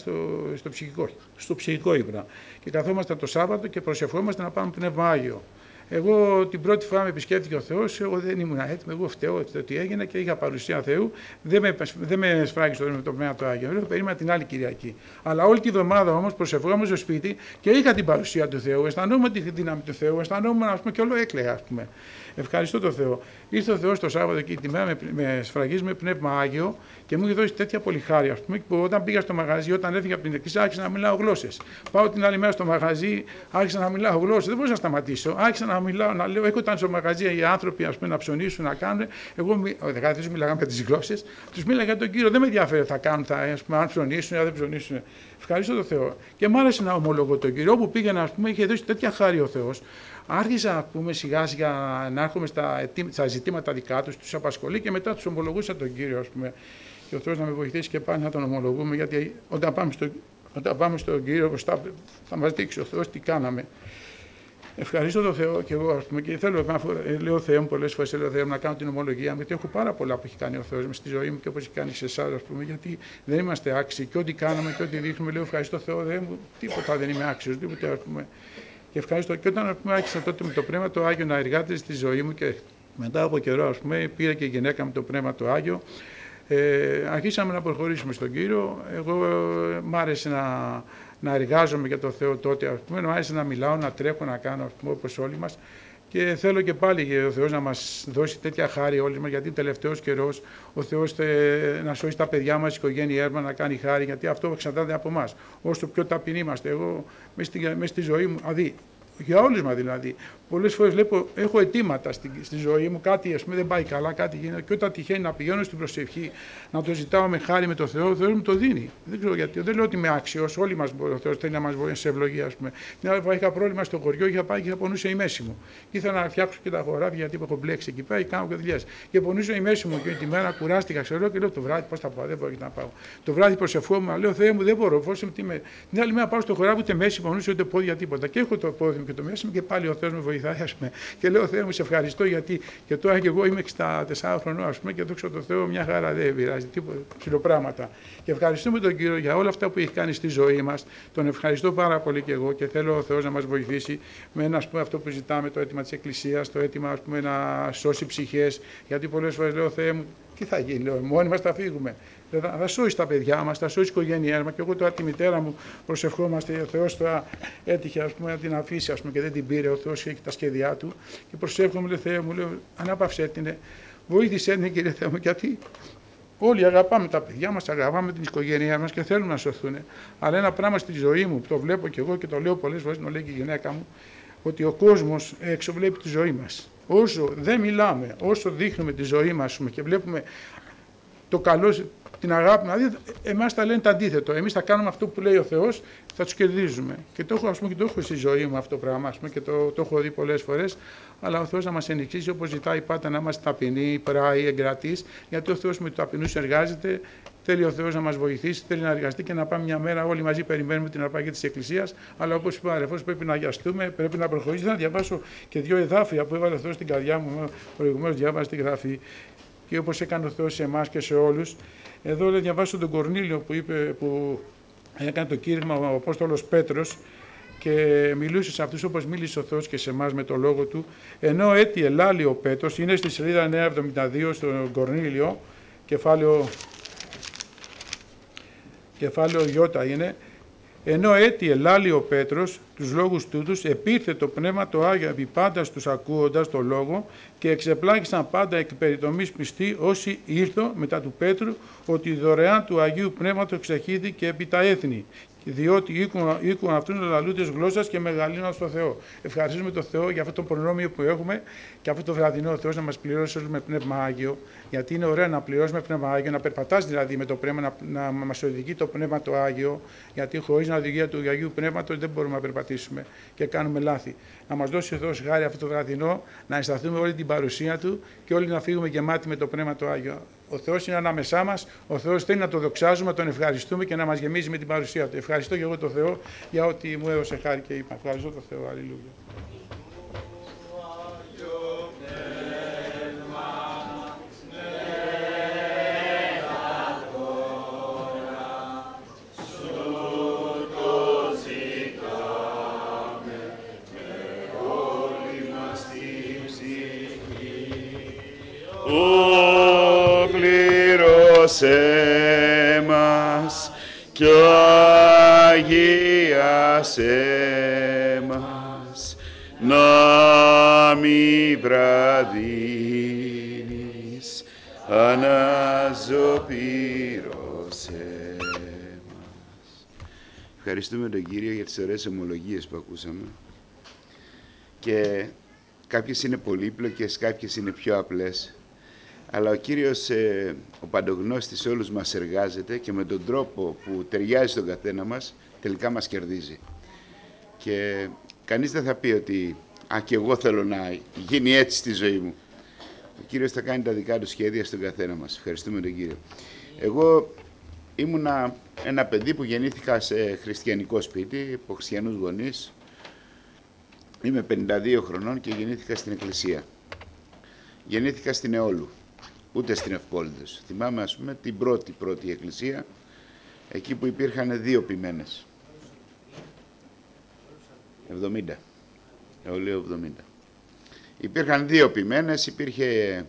στο ψυχικό ύπνα. Και καθόμασταν το Σάββατο και προσευχόμαστε να πάμε Πνεύμα Άγιο. Εγώ την πρώτη φορά με επισκέφτηκε ο Θεός, εγώ δεν ήμουν έτοιμο, εγώ φταίω ότι έγινε και είχα παρουσία Θεού. Δεν με σφράγισε με το Πνεύμα το Άγιο. Εγώ περίμενα την άλλη Κυριακή. Αλλά όλη τη βδομάδα όμως προσευχόμουν στο σπίτι και είχα την παρουσία του Θεού. Αισθανόμουν τη δύναμη του Θεού, αισθανόμουν, ας πούμε, και όλο έκλαιγα, ας πούμε. Ευχαριστώ τον Θεό. Ήρθε ο Θεός το Σάββατο και τη μέρα με σφραγίζει με Πνεύμα Άγιο και μου είχε δώσει τέτοια πολύ χάρη, ας πούμε, που όταν πήγα στο μαγαζί, όταν έφυγα από την εκκλησία, άρχισα να μιλάω γλώσσες. Πάω την άλλη μέρα στο μαγαζί, άρχισα να μιλάω γλώσσες. Δεν μπορούσα να σταματήσω. Άρχισα να μιλάω, να λέω, όταν στο μαγαζί οι άνθρωποι, ας πούμε, να ψωνίσουν, να κάνουν. Εγώ δεν μιλάγαμε με τις γλώσσες, τους μίλαγα για τον Κύριο. Δεν με ενδιαφέρει τι θα κάνουν, αν ψωνίσουν ή δεν ψωνίσουν. Ευχαριστώ τον Θεό. Και μ' άρεσε να ομολογώ τον Κύριο. Όπου πήγαινα, ας πούμε, είχε δώσει τέτοια χάρη ο Θεός. Άρχισα, ας πούμε, σιγά σιγά να έρχομαι στα ζητήματα δικά τους απασχολεί και μετά τους ομολογούσα τον Κύριο, ας πούμε. Και ο Θεός να με βοηθήσει και πάλι να τον ομολογούμε, γιατί όταν πάμε στον Κύριο μπροστά θα μας δείξει ο Θεός τι κάναμε. Ευχαριστώ τον Θεό και εγώ, ας πούμε, και θέλω λέω Θεέ μου πολλές φορές, λέω Θεέ μου να κάνω την ομολογία μου, γιατί έχω πάρα πολλά που έχει κάνει ο Θεός μες στη ζωή μου και όπως έχει κάνει σε εσάς, ας πούμε, γιατί δεν είμαστε άξιοι και ό,τι κάναμε και ό,τι δείχνουμε, λέω ευχαριστώ Θεό, τίποτα δεν είμαι άξιος, τίποτε, ας πούμε. Και ευχαριστώ. Και όταν άρχισα τότε με το Πνεύμα το Άγιο να εργάζεται στη ζωή μου και μετά από καιρό, ας πούμε, πήρε και η γυναίκα μου το Πνεύμα το Άγιο, αρχίσαμε να προχωρήσουμε στον Κύριο. Εγώ μ' άρεσε να εργάζομαι για τον Θεό τότε, ας πούμε, μου άρεσε να μιλάω, να τρέχω, να κάνω, ας πούμε, όπως όλοι μας. Και θέλω και πάλι ο Θεός να μας δώσει τέτοια χάρη όλοι μας, γιατί τελευταίος καιρός ο Θεός να σώσει τα παιδιά μας, η οικογένειά μας, να κάνει χάρη, γιατί αυτό εξαρτάται από εμάς. Όσο πιο ταπεινοί είμαστε, εγώ μέσα στη ζωή μου, για όλους μας δηλαδή. Πολλές φορές βλέπω, έχω αιτήματα στη ζωή μου, κάτι ας πούμε δεν πάει καλά, κάτι γίνεται. Και όταν τυχαίνει να πηγαίνω στην προσευχή, να το ζητάω με χάρη με τον Θεό, ο Θεός μου το δίνει. Δεν ξέρω γιατί, δεν λέω ότι είμαι άξιος, όλοι μας ο Θεός θέλει να μας βοηθήσει σε ευλογία. Ας πούμε. Την άλλη φορά είχα πρόβλημα στο χωριό, είχα πάει και είχα πονούσε η μέση μου. Και ήθελα να φτιάξω και τα χωράφια γιατί έχω μπλέξει εκεί πέρα και κάνω και δουλειές. Και πονούσε η μέση μου και τη μέρα κουράστηκα, ξέρω και λέω το βράδυ πώς θα πάω, δεν μπορώ να πάω. Το βράδυ προσευχόμουν, λέω Θεέ μου δεν μπορώ, φόσem τι με. Την άλλη μέρα πάω στο χωράφι ούτε μέση πονούσε ούτε πόδια τίποτα. Και έχω το πόδι μου και το μέση μου και πάλι ο Θεός με βοηθάει, ας πούμε. Και λέω Θεέ μου, σε ευχαριστώ γιατί και τώρα και εγώ είμαι 64 χρονών, ας πούμε, και δόξα τω Θεώ, μια χαρά δεν πειράζει, τίποτα, ψιλοπράγματα. Και ευχαριστούμε τον Κύριο για όλα αυτά που έχει κάνει στη ζωή μας. Τον ευχαριστώ πάρα πολύ και εγώ και θέλω ο Θεός να μας βοηθήσει με ένα, ας πούμε, αυτό που ζητάμε, το αίτημα της Εκκλησίας, το αίτημα, ας πούμε, να σώσει ψυχές. Γιατί πολλές φορές λέω Θεέ μου, τι θα γίνει, λέω, μόνοι μας θα φύγουμε. Θα σώσει τα παιδιά μας, θα σώσει η οικογένειά μας. Και εγώ τώρα τη μητέρα μου προσευχόμαστε. Ο Θεός τώρα έτυχε ας πούμε, να την αφήσει ας πούμε, και δεν την πήρε. Ο Θεός έχει τα σχέδιά του. Και προσεύχομαι, λέει Θεέ μου, λέω, ανάπαυσέ την, βοήθησέ την, κύριε Θεέ μου, γιατί όλοι αγαπάμε τα παιδιά μας, αγαπάμε την οικογένειά μας και θέλουμε να σωθούν. Αλλά ένα πράγμα στη ζωή μου, το βλέπω και εγώ και το λέω πολλές φορές, το λέει και η γυναίκα μου, ότι ο κόσμος έξω βλέπει τη ζωή μας. Όσο δεν μιλάμε, όσο δείχνουμε τη ζωή μας και βλέπουμε το καλό, την αγάπη, δηλαδή εμάς τα λένε το αντίθετο. Εμείς θα κάνουμε αυτό που λέει ο Θεός, θα τους κερδίζουμε. Και το έχω, ας πούμε, και το έχω στη ζωή μου αυτό το πράγμα, ας πούμε, και το έχω δει πολλές φορές. Αλλά ο Θεός να μας ενισχύσει όπως ζητάει πάντα να είμαστε ταπεινοί, πράοι, εγκρατείς, γιατί ο Θεός με τους ταπεινούς εργάζεται. Θέλει ο Θεός να μας βοηθήσει, θέλει να εργαστεί και να πάμε μια μέρα όλοι μαζί περιμένουμε την αρπαγή της Εκκλησίας. Αλλά όπως είπα, αρεφώς πρέπει να αγιαστούμε, πρέπει να προχωρήσουμε. Να διαβάσω και δύο εδάφια που έβαλε ο Θεός στην καρδιά μου. Προηγουμένως διάβασα τη γραφή. Και όπως έκανε ο Θεός σε εμάς και σε όλους. Εδώ λέει, διαβάσω τον Κορνήλιο που έκανε το κήρυγμα ο Απόστολος Πέτρος και μιλούσε σε αυτούς όπως μίλησε ο Θεός και σε εμάς με το λόγο του. Ενώ έτη ελάλη ο Πέτρος, είναι στη σελίδα 972 στον Κορνήλιο, κεφάλαιο Ι είναι. Ενώ έτη ελάλη ο Πέτρος, τους λόγους τούτους, επήρθε το Πνεύμα το Άγιο επί πάντας τους ακούοντας το λόγο και εξεπλάγησαν πάντα εκ περιτομής πιστοί όσοι ήρθο μετά του Πέτρου ότι δωρεάν του Αγίου Πνεύματος ξεχύθη και επί τα έθνη. Διότι οίκουν αυτούς τους λαλούτες γλώσσας και μεγαλύναν στο Θεό. Ευχαριστούμε τον Θεό για αυτό το προνόμιο που έχουμε και αυτό το βραδινό ο Θεός να μας πληρώσει όλους με Πνεύμα Άγιο. Γιατί είναι ωραίο να πληρώσουμε Πνεύμα Άγιο, να περπατάς δηλαδή με το Πνεύμα, να μας οδηγεί το Πνεύμα το Άγιο. Γιατί χωρίς την οδηγία του Αγίου Πνεύματος δεν μπορούμε να περπατήσουμε και κάνουμε λάθη. Να μας δώσει ο Θεός χάρη αυτό το βραδινό, να αισθανθούμε όλη την παρουσία του και όλοι να φύγουμε γεμάτοι με το Πνεύμα το Άγιο. Ο Θεός είναι ανάμεσά μας, ο Θεός θέλει να το δοξάζουμε, να τον ευχαριστούμε και να μας γεμίζει με την παρουσία του. Ευχαριστώ και εγώ τον Θεό για ό,τι μου έδωσε χάρη και είπα. Ευχαριστώ τον Θεό. Αλληλούια. Πλήρωσέ μας κι αγίασέ μας, να μη βραδύνεις, αναζωπήρωσέ μας. Ευχαριστούμε τον Κύριο για τις ωραίες ομολογίες που ακούσαμε και κάποιες είναι πολύπλοκες, κάποιες είναι πιο απλές. Αλλά ο Κύριος, ο Παντογνώστης, όλους μας εργάζεται και με τον τρόπο που ταιριάζει στον καθένα μας, τελικά μας κερδίζει. Και κανείς δεν θα πει ότι και εγώ θέλω να γίνει έτσι στη ζωή μου. Ο Κύριος θα κάνει τα δικά του σχέδια στον καθένα μας. Ευχαριστούμε τον Κύριο. Εγώ ήμουνα ένα παιδί που γεννήθηκα σε χριστιανικό σπίτι, από χριστιανούς γονείς. Είμαι 52 χρονών και γεννήθηκα στην Εκκλησία. Γεννήθηκα στην Αιώλου. Ούτε στην Ευπόλυτος. Θυμάμαι, ας πούμε, την πρώτη εκκλησία, εκεί που υπήρχαν 2 ποιμένες. 70. Εγώ λέω 70. Υπήρχαν 2 ποιμένες, υπήρχε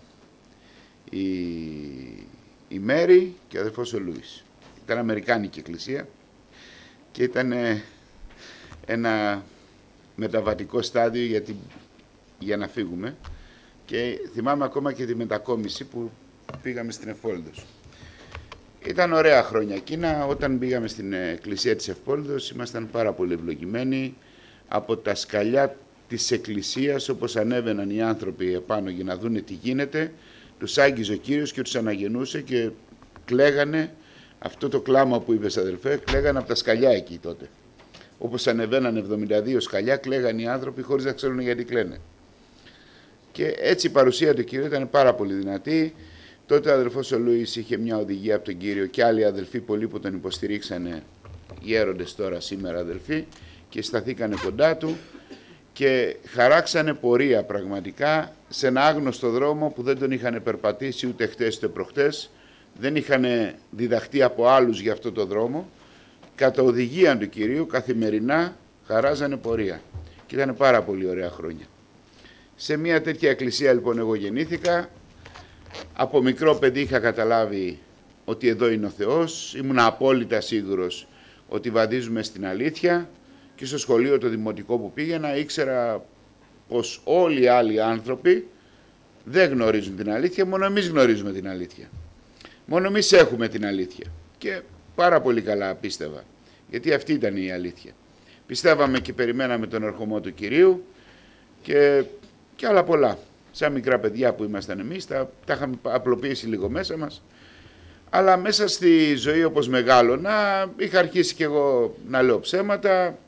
η Μέρη και ο αδερφός ο Λούις. Ήταν αμερικάνικη εκκλησία και ήταν ένα μεταβατικό στάδιο για να φύγουμε. Και θυμάμαι ακόμα και τη μετακόμιση που πήγαμε στην Ευπόλυτος. Ήταν ωραία χρόνια εκείνα. Όταν πήγαμε στην εκκλησία της Ευπόλυτος ήμασταν πάρα πολύ ευλογημένοι. Από τα σκαλιά της Εκκλησίας, όπως ανέβαιναν οι άνθρωποι επάνω για να δούνε τι γίνεται, τους άγγιζε ο Κύριος και τους αναγεννούσε και κλαίγανε, αυτό το κλάμα που είπες αδελφέ, κλαίγανε από τα σκαλιά εκεί τότε. Όπως ανεβαίνανε 72 σκαλιά, κλαίγανε οι άνθρωποι χωρίς να ξέρουν γιατί κλαίνε. Και έτσι η παρουσία του Κυρίου ήταν πάρα πολύ δυνατή. Τότε ο αδελφός ο Λούις είχε μια οδηγία από τον Κύριο και άλλοι αδελφοί πολλοί που τον υποστηρίξανε, γέροντες τώρα σήμερα αδελφοί, και σταθήκανε κοντά του και χαράξανε πορεία πραγματικά σε ένα άγνωστο δρόμο που δεν τον είχαν περπατήσει ούτε χτες ούτε προχτές, δεν είχαν διδαχτεί από άλλους για αυτό το δρόμο. Κατά οδηγία του Κυρίου καθημερινά χαράζανε πορεία και ήταν πάρα πολύ ωραία χρόνια. Σε μια τέτοια εκκλησία λοιπόν εγώ γεννήθηκα. Από μικρό παιδί είχα καταλάβει ότι εδώ είναι ο Θεός, ήμουν απόλυτα σίγουρος ότι βαδίζουμε στην αλήθεια και στο σχολείο το δημοτικό που πήγαινα ήξερα πως όλοι οι άλλοι άνθρωποι δεν γνωρίζουν την αλήθεια, μόνο εμείς γνωρίζουμε την αλήθεια. Μόνο εμείς έχουμε την αλήθεια και πάρα πολύ καλά πίστευα, γιατί αυτή ήταν η αλήθεια. Πιστεύαμε και περιμέναμε τον ερχομό του Κυρίου και άλλα πολλά. Σαν μικρά παιδιά που ήμασταν εμείς, τα είχαμε απλοποιήσει λίγο μέσα μας. Αλλά μέσα στη ζωή όπως μεγάλωνα, είχα αρχίσει κι εγώ να λέω ψέματα,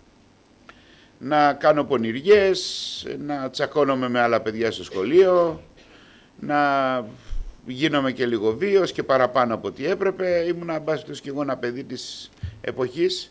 να κάνω πονηριές, να τσακώνομαι με άλλα παιδιά στο σχολείο, να γίνομαι και λίγο βίος και παραπάνω από ό,τι έπρεπε. Ήμουνα μπάσχετος κι εγώ ένα παιδί της εποχής.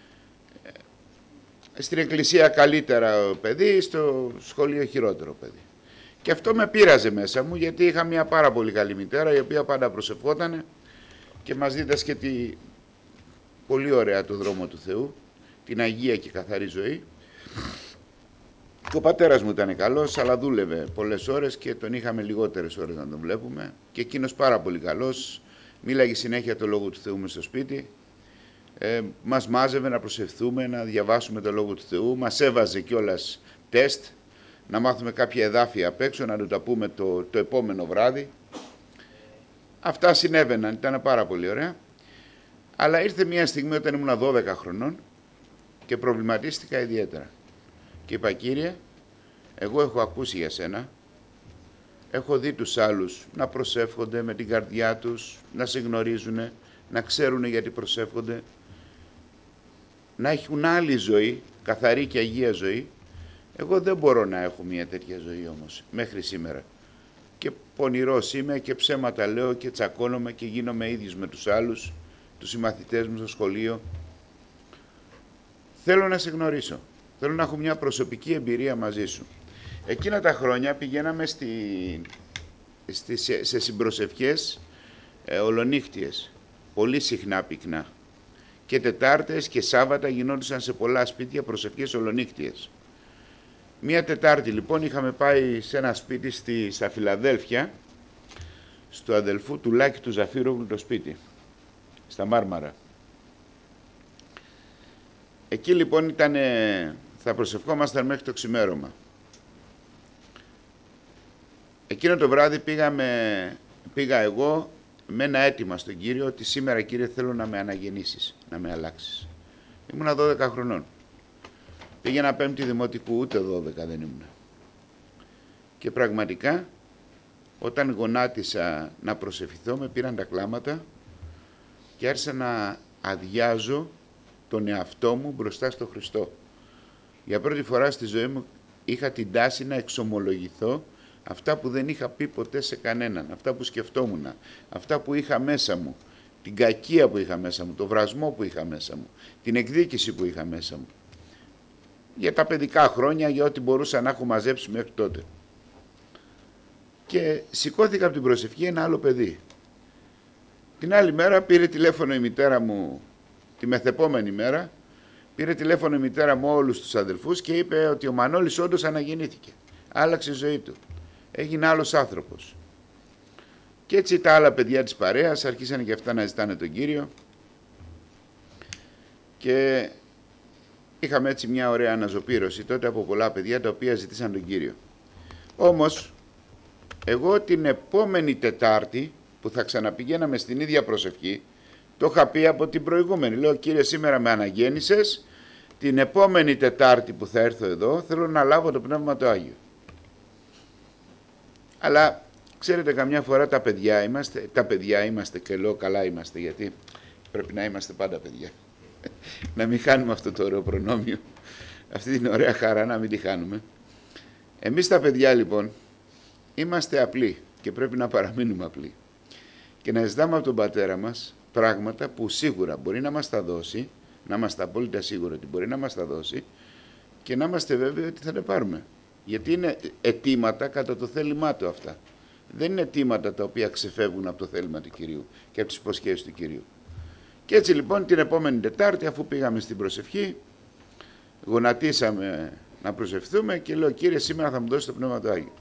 Στην εκκλησία καλύτερα παιδί, στο σχολείο χειρότερο παιδί. Και αυτό με πείραζε μέσα μου, γιατί είχα μια πάρα πολύ καλή μητέρα, η οποία πάντα προσευχότανε και μας δίδασκε πολύ ωραία το δρόμο του Θεού, την αγία και καθαρή ζωή. Και ο πατέρας μου ήταν καλός, αλλά δούλευε πολλές ώρες και τον είχαμε λιγότερες ώρες να τον βλέπουμε. Και εκείνος πάρα πολύ καλός, μίλαγε συνέχεια το Λόγο του Θεού μες στο σπίτι. Μας μάζευε να προσευχθούμε, να διαβάσουμε το Λόγο του Θεού, μας έβαζε κιόλας τεστ, να μάθουμε κάποια εδάφια απ' έξω, να του τα πούμε το επόμενο βράδυ. Αυτά συνέβαιναν, ήταν πάρα πολύ ωραία. Αλλά ήρθε μια στιγμή όταν ήμουν 12 χρονών και προβληματίστηκα ιδιαίτερα. Και είπα, Κύριε, εγώ έχω ακούσει για σένα, έχω δει τους άλλους να προσεύχονται με την καρδιά τους, να σε γνωρίζουν, να ξέρουν γιατί προσεύχονται, να έχουν άλλη ζωή, καθαρή και αγία ζωή. Εγώ δεν μπορώ να έχω μια τέτοια ζωή όμως, μέχρι σήμερα. Και πονηρός είμαι και ψέματα λέω και τσακώνομαι και γίνομαι ίδιος με τους άλλους, τους συμμαθητές μου στο σχολείο. Θέλω να σε γνωρίσω. Θέλω να έχω μια προσωπική εμπειρία μαζί σου. Εκείνα τα χρόνια πηγαίναμε σε συμπροσευχές ολονύχτιες, πολύ συχνά πυκνά. Και Τετάρτες και Σάββατα γινόντουσαν σε πολλά σπίτια προσευχές ολονύχτιες. Μία Τετάρτη λοιπόν είχαμε πάει σε ένα σπίτι στα Φιλαδέλφια, στο αδελφού του Λάκη του Ζαφύρογλου το σπίτι, στα Μάρμαρα. Εκεί λοιπόν θα προσευχόμασταν μέχρι το ξημέρωμα. Εκείνο το βράδυ πήγα εγώ με ένα αίτημα στον Κύριο ότι σήμερα, Κύριε, θέλω να με αναγεννήσεις, να με αλλάξεις. Ήμουνα 12 χρονών. Πήγαινα πέμπτη δημοτικού, ούτε 12 δεν ήμουνα. Και πραγματικά, όταν γονάτισα να προσευχηθώ, με πήραν τα κλάματα και άρχισα να αδειάζω τον εαυτό μου μπροστά στο Χριστό. Για πρώτη φορά στη ζωή μου είχα την τάση να εξομολογηθώ αυτά που δεν είχα πει ποτέ σε κανέναν, αυτά που σκεφτόμουν, αυτά που είχα μέσα μου, την κακία που είχα μέσα μου, το βρασμό που είχα μέσα μου, την εκδίκηση που είχα μέσα μου. Για τα παιδικά χρόνια, για ό,τι μπορούσα να έχω μαζέψει μέχρι τότε. Και σηκώθηκα από την προσευχή ένα άλλο παιδί. Την άλλη μέρα πήρε τηλέφωνο η μητέρα μου, τη μεθεπόμενη μέρα, πήρε τηλέφωνο η μητέρα μου όλους τους αδελφούς και είπε ότι ο Μανώλης όντως αναγεννήθηκε. Άλλαξε η ζωή του. Έγινε άλλος άνθρωπος. Και έτσι τα άλλα παιδιά της παρέας αρχίσανε και αυτά να ζητάνε τον Κύριο και είχαμε έτσι μια ωραία αναζωπήρωση τότε από πολλά παιδιά τα οποία ζητήσαν τον Κύριο. Όμως, εγώ την επόμενη Τετάρτη που θα ξαναπηγαίναμε στην ίδια προσευχή, το είχα πει από την προηγούμενη. Λέω, Κύριε, σήμερα με αναγέννησες, την επόμενη Τετάρτη που θα έρθω εδώ, θέλω να λάβω το Πνεύμα το Άγιο. Αλλά, ξέρετε, καμιά φορά τα παιδιά είμαστε και λέω καλά είμαστε, γιατί πρέπει να είμαστε πάντα παιδιά. Να μην χάνουμε αυτό το ωραίο προνόμιο, αυτή την ωραία χαρά να μην τη χάνουμε. Εμείς τα παιδιά λοιπόν είμαστε απλοί και πρέπει να παραμείνουμε απλοί και να ζητάμε από τον Πατέρα μας πράγματα που σίγουρα μπορεί να μας τα δώσει, να είμαστε απόλυτα σίγουροι ότι μπορεί να μας τα δώσει και να είμαστε βέβαιοι ότι θα τα πάρουμε. Γιατί είναι αιτήματα κατά το θέλημά του αυτά. Δεν είναι αιτήματα τα οποία ξεφεύγουν από το θέλημα του Κυρίου και από τις υποσχέσεις του Κυρίου. Και έτσι λοιπόν την επόμενη Τετάρτη, αφού πήγαμε στην προσευχή, γονατίσαμε να προσευχθούμε και λέω: Κύριε, σήμερα θα μου δώσει το Πνεύμα του Άγιο.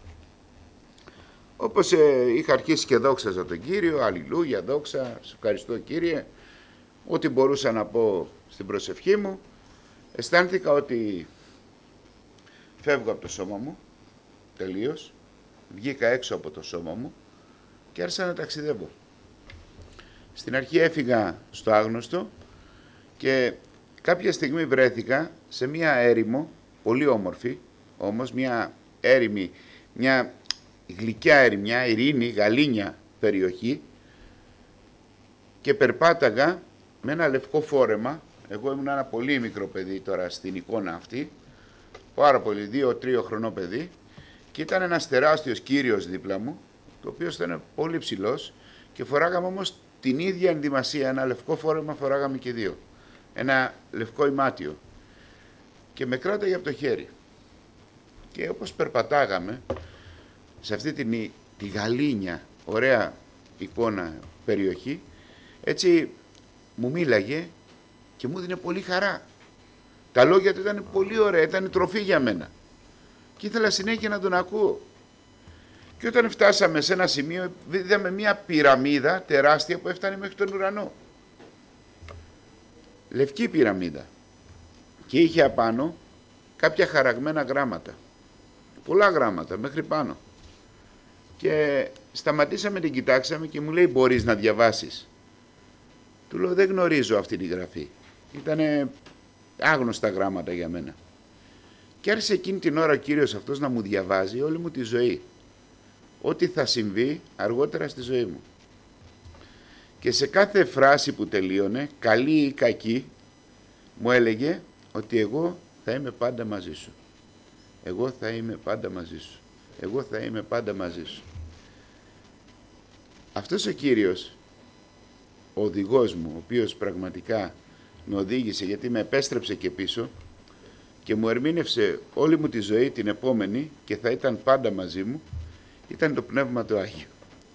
Όπως είχα αρχίσει και δόξαζα τον Κύριο, αλληλούια, δόξα, σε ευχαριστώ Κύριε, ό,τι μπορούσα να πω στην προσευχή μου, αισθάνθηκα ότι φεύγω από το σώμα μου, τελείως, βγήκα έξω από το σώμα μου και άρχισα να ταξιδεύω. Στην αρχή έφυγα στο άγνωστο και κάποια στιγμή βρέθηκα σε μια έρημο, πολύ όμορφη, όμως μια έρημη, μια γλυκιά έρημια, ειρήνη, γαλήνια περιοχή και περπάταγα με ένα λευκό φόρεμα. Εγώ ήμουν ένα πολύ μικρό παιδί τώρα στην εικόνα αυτή, πάρα πολύ, 2-3 χρονό παιδί, και ήταν ένας τεράστιος κύριος δίπλα μου, το οποίο ήταν πολύ ψηλός και φοράγαμε όμως την ίδια ενδυμασία, ένα λευκό φόρεμα φοράγαμε και δύο, ένα λευκό ημάτιο και με κράταγε από το χέρι. Και όπως περπατάγαμε σε αυτή τη γαλήνια, ωραία εικόνα περιοχή, έτσι μου μίλαγε και μου δίνε πολύ χαρά. Τα λόγια του ήταν πολύ ωραία, ήταν τροφή για μένα. Και ήθελα συνέχεια να τον ακούω. Και όταν φτάσαμε σε ένα σημείο, είδαμε μια πυραμίδα τεράστια που έφτανε μέχρι τον ουρανό. Λευκή πυραμίδα. Και είχε απάνω κάποια χαραγμένα γράμματα. Πολλά γράμματα, μέχρι πάνω. Και σταματήσαμε, την κοιτάξαμε και μου λέει: μπορείς να διαβάσεις? Του λέω: δεν γνωρίζω αυτή τη γραφή. Ήτανε άγνωστα γράμματα για μένα. Και άρχισε εκείνη την ώρα ο Κύριος αυτός να μου διαβάζει όλη μου τη ζωή. Ό,τι θα συμβεί αργότερα στη ζωή μου. Και σε κάθε φράση που τελείωνε, καλή ή κακή, μου έλεγε ότι εγώ θα είμαι πάντα μαζί σου. Εγώ θα είμαι πάντα μαζί σου. Εγώ θα είμαι πάντα μαζί σου. Αυτός ο Κύριος, ο οδηγός μου, ο οποίος πραγματικά με οδήγησε, γιατί με επέστρεψε και πίσω και μου ερμήνευσε όλη μου τη ζωή την επόμενη και θα ήταν πάντα μαζί μου, ήταν το Πνεύμα του Άγιο.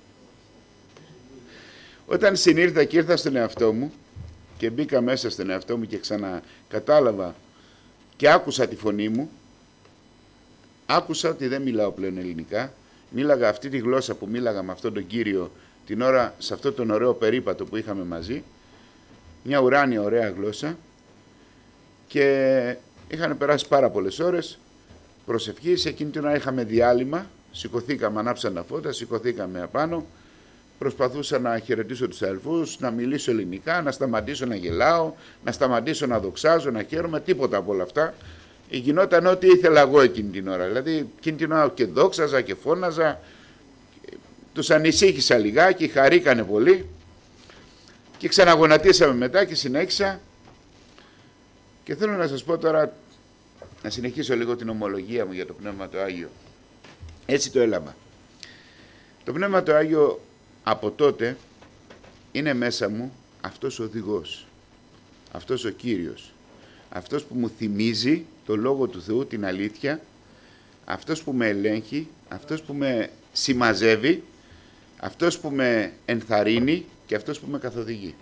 Όταν συνήρθα και ήρθα στον εαυτό μου και μπήκα μέσα στον εαυτό μου και ξανακατάλαβα και άκουσα τη φωνή μου, άκουσα ότι δεν μιλάω πλέον ελληνικά, μίλαγα αυτή τη γλώσσα που μίλαγα με αυτόν τον Κύριο την ώρα, σε αυτόν τον ωραίο περίπατο που είχαμε μαζί, μια ουράνια ωραία γλώσσα, και είχαν περάσει πάρα πολλές ώρες προσευχή. Σε εκείνη την ώρα είχαμε διάλειμμα, σηκωθήκαμε, ανάψαν τα φώτα, σηκωθήκαμε απάνω, προσπαθούσα να χαιρετήσω τους αδελφούς, να μιλήσω ελληνικά, να σταματήσω να γελάω, να σταματήσω να δοξάζω, να χαίρομαι, τίποτα από όλα αυτά. Γινόταν ό,τι ήθελα εγώ εκείνη την ώρα. Δηλαδή, εκείνη την ώρα και δόξαζα και φώναζα, τους ανησύχησα λιγάκι, χαρήκανε πολύ και ξαναγονατίσαμε μετά και συνέχισα. Και θέλω να σας πω τώρα, να συνεχίσω λίγο την ομολογία μου για το Πνεύμα το Άγιο. Έτσι το έλαβα. Το Πνεύμα το Άγιο από τότε είναι μέσα μου αυτός ο οδηγός, αυτός ο Κύριος, αυτός που μου θυμίζει το Λόγο του Θεού, την αλήθεια, αυτός που με ελέγχει, αυτός που με συμμαζεύει, αυτός που με ενθαρρύνει και αυτός που με καθοδηγεί.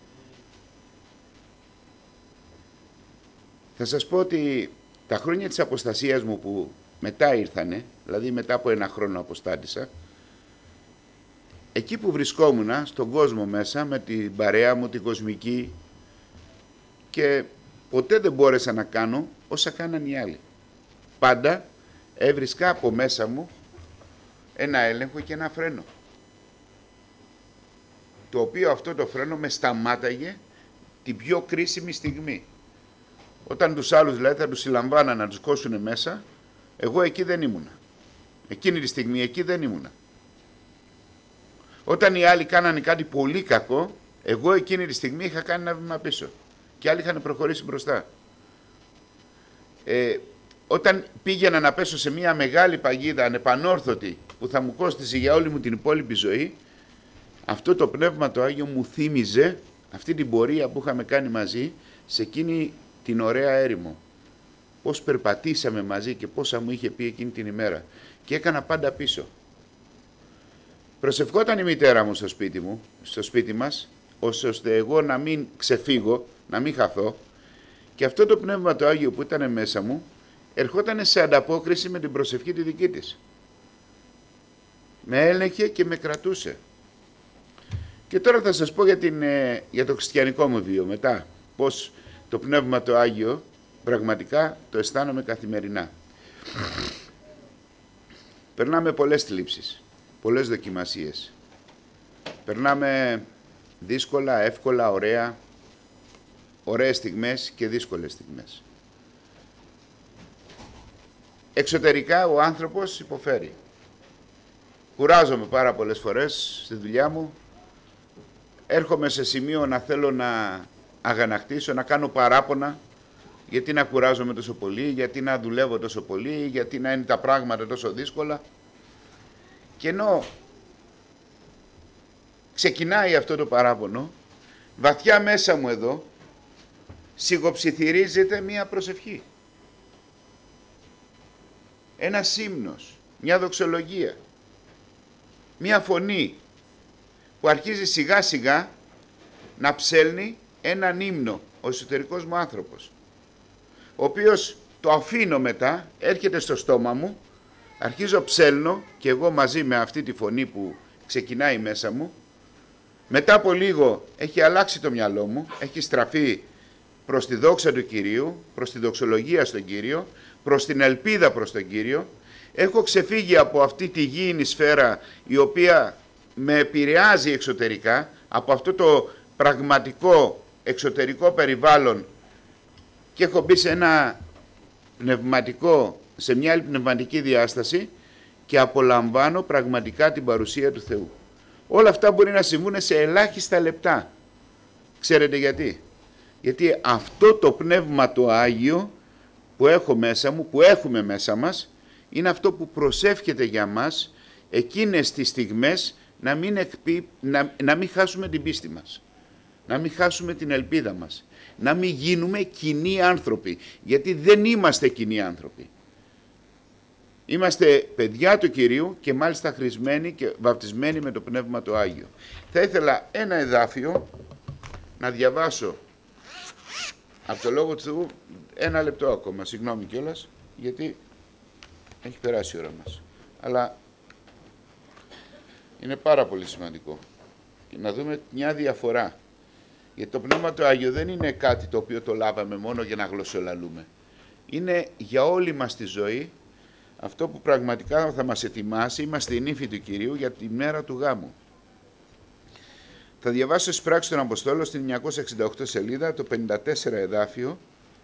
Θα σας πω ότι τα χρόνια της αποστασίας μου που μετά ήρθανε, δηλαδή μετά από 1 χρόνο αποστάτησα, εκεί που βρισκόμουν στον κόσμο μέσα με την παρέα μου, την κοσμική, και ποτέ δεν μπόρεσα να κάνω όσα κάναν οι άλλοι. Πάντα έβρισκα από μέσα μου ένα έλεγχο και ένα φρένο, το οποίο αυτό το φρένο με σταμάταγε την πιο κρίσιμη στιγμή. Όταν τους άλλους δηλαδή θα τους συλλαμβάναν να τους κόσουν μέσα, εγώ εκεί δεν ήμουνα. Εκείνη τη στιγμή εκεί δεν ήμουνα. Όταν οι άλλοι κάνανε κάτι πολύ κακό, εγώ εκείνη τη στιγμή είχα κάνει ένα βήμα πίσω. Και άλλοι είχαν προχωρήσει μπροστά. Όταν πήγαινα να πέσω σε μια μεγάλη παγίδα ανεπανόρθωτη που θα μου κόστιζε για όλη μου την υπόλοιπη ζωή, αυτό το Πνεύμα το Άγιο μου θύμιζε αυτή την πορεία που είχαμε κάνει μαζί σε εκείνη την ωραία έρημο. Πώς περπατήσαμε μαζί και πόσα μου είχε πει εκείνη την ημέρα. Και έκανα πάντα πίσω. Προσευχόταν η μητέρα μου στο σπίτι μας, ώστε εγώ να μην ξεφύγω, να μην χαθώ, και αυτό το Πνεύμα το Άγιο που ήταν μέσα μου ερχόταν σε ανταπόκριση με την προσευχή τη δική της. Με έλεγχε και με κρατούσε. Και τώρα θα σας πω για το χριστιανικό μου βίο μετά, πώς το Πνεύμα το Άγιο πραγματικά το αισθάνομαι καθημερινά. Περνάμε πολλές θλίψεις, πολλές δοκιμασίες. Περνάμε δύσκολα, εύκολα, ωραίες στιγμές και δύσκολες στιγμές. Εξωτερικά ο άνθρωπος υποφέρει. Κουράζομαι πάρα πολλές φορές στη δουλειά μου. Έρχομαι σε σημείο να θέλω να αγανακτήσω, να κάνω παράπονα. Γιατί να κουράζομαι τόσο πολύ, γιατί να δουλεύω τόσο πολύ, γιατί να είναι τα πράγματα τόσο δύσκολα. Και ενώ ξεκινάει αυτό το παράπονο, βαθιά μέσα μου εδώ σιγοψιθυρίζεται μία προσευχή. Ένας ύμνος, μια δοξολογία, μια φωνή που αρχίζει σιγά σιγά να ψέλνει έναν ύμνο ο εσωτερικός μου άνθρωπος, ο οποίος το αφήνω μετά, έρχεται στο στόμα μου, αρχίζω ψέλνω και εγώ μαζί με αυτή τη φωνή που ξεκινάει μέσα μου. Μετά από λίγο έχει αλλάξει το μυαλό μου, έχει στραφεί προς τη δόξα του Κυρίου, προς τη δοξολογία στον Κύριο, προς την ελπίδα προς τον Κύριο. Έχω ξεφύγει από αυτή τη γήινη σφαίρα η οποία με επηρεάζει εξωτερικά, από αυτό το πραγματικό εξωτερικό περιβάλλον, και έχω μπει σε ένα πνευματικό, σε μια άλλη πνευματική διάσταση και απολαμβάνω πραγματικά την παρουσία του Θεού. Όλα αυτά μπορεί να συμβούν σε ελάχιστα λεπτά. Ξέρετε γιατί? Γιατί αυτό το Πνεύμα το Άγιο που έχω μέσα μου, που έχουμε μέσα μας, είναι αυτό που προσεύχεται για μας εκείνες τις στιγμές να μην χάσουμε την πίστη μας, να μην χάσουμε την ελπίδα μας, να μην γίνουμε κοινοί άνθρωποι, γιατί δεν είμαστε κοινοί άνθρωποι. Είμαστε παιδιά του Κυρίου και μάλιστα χρησμένοι και βαπτισμένοι με το Πνεύμα το Άγιο. Θα ήθελα ένα εδάφιο να διαβάσω από το Λόγο του Θεού, ένα λεπτό ακόμα, συγγνώμη κιόλας, γιατί έχει περάσει η ώρα μας. Αλλά είναι πάρα πολύ σημαντικό και να δούμε μια διαφορά. Γιατί το Πνεύμα το Άγιο δεν είναι κάτι το οποίο το λάβαμε μόνο για να γλωσσολαλούμε. Είναι για όλη μας τη ζωή αυτό που πραγματικά θα μας ετοιμάσει. Είμαστε η νύφη του Κυρίου για τη μέρα του γάμου. Θα διαβάσω στις πράξεις των Αποστόλων στην 968 σελίδα, το 54 εδάφιο.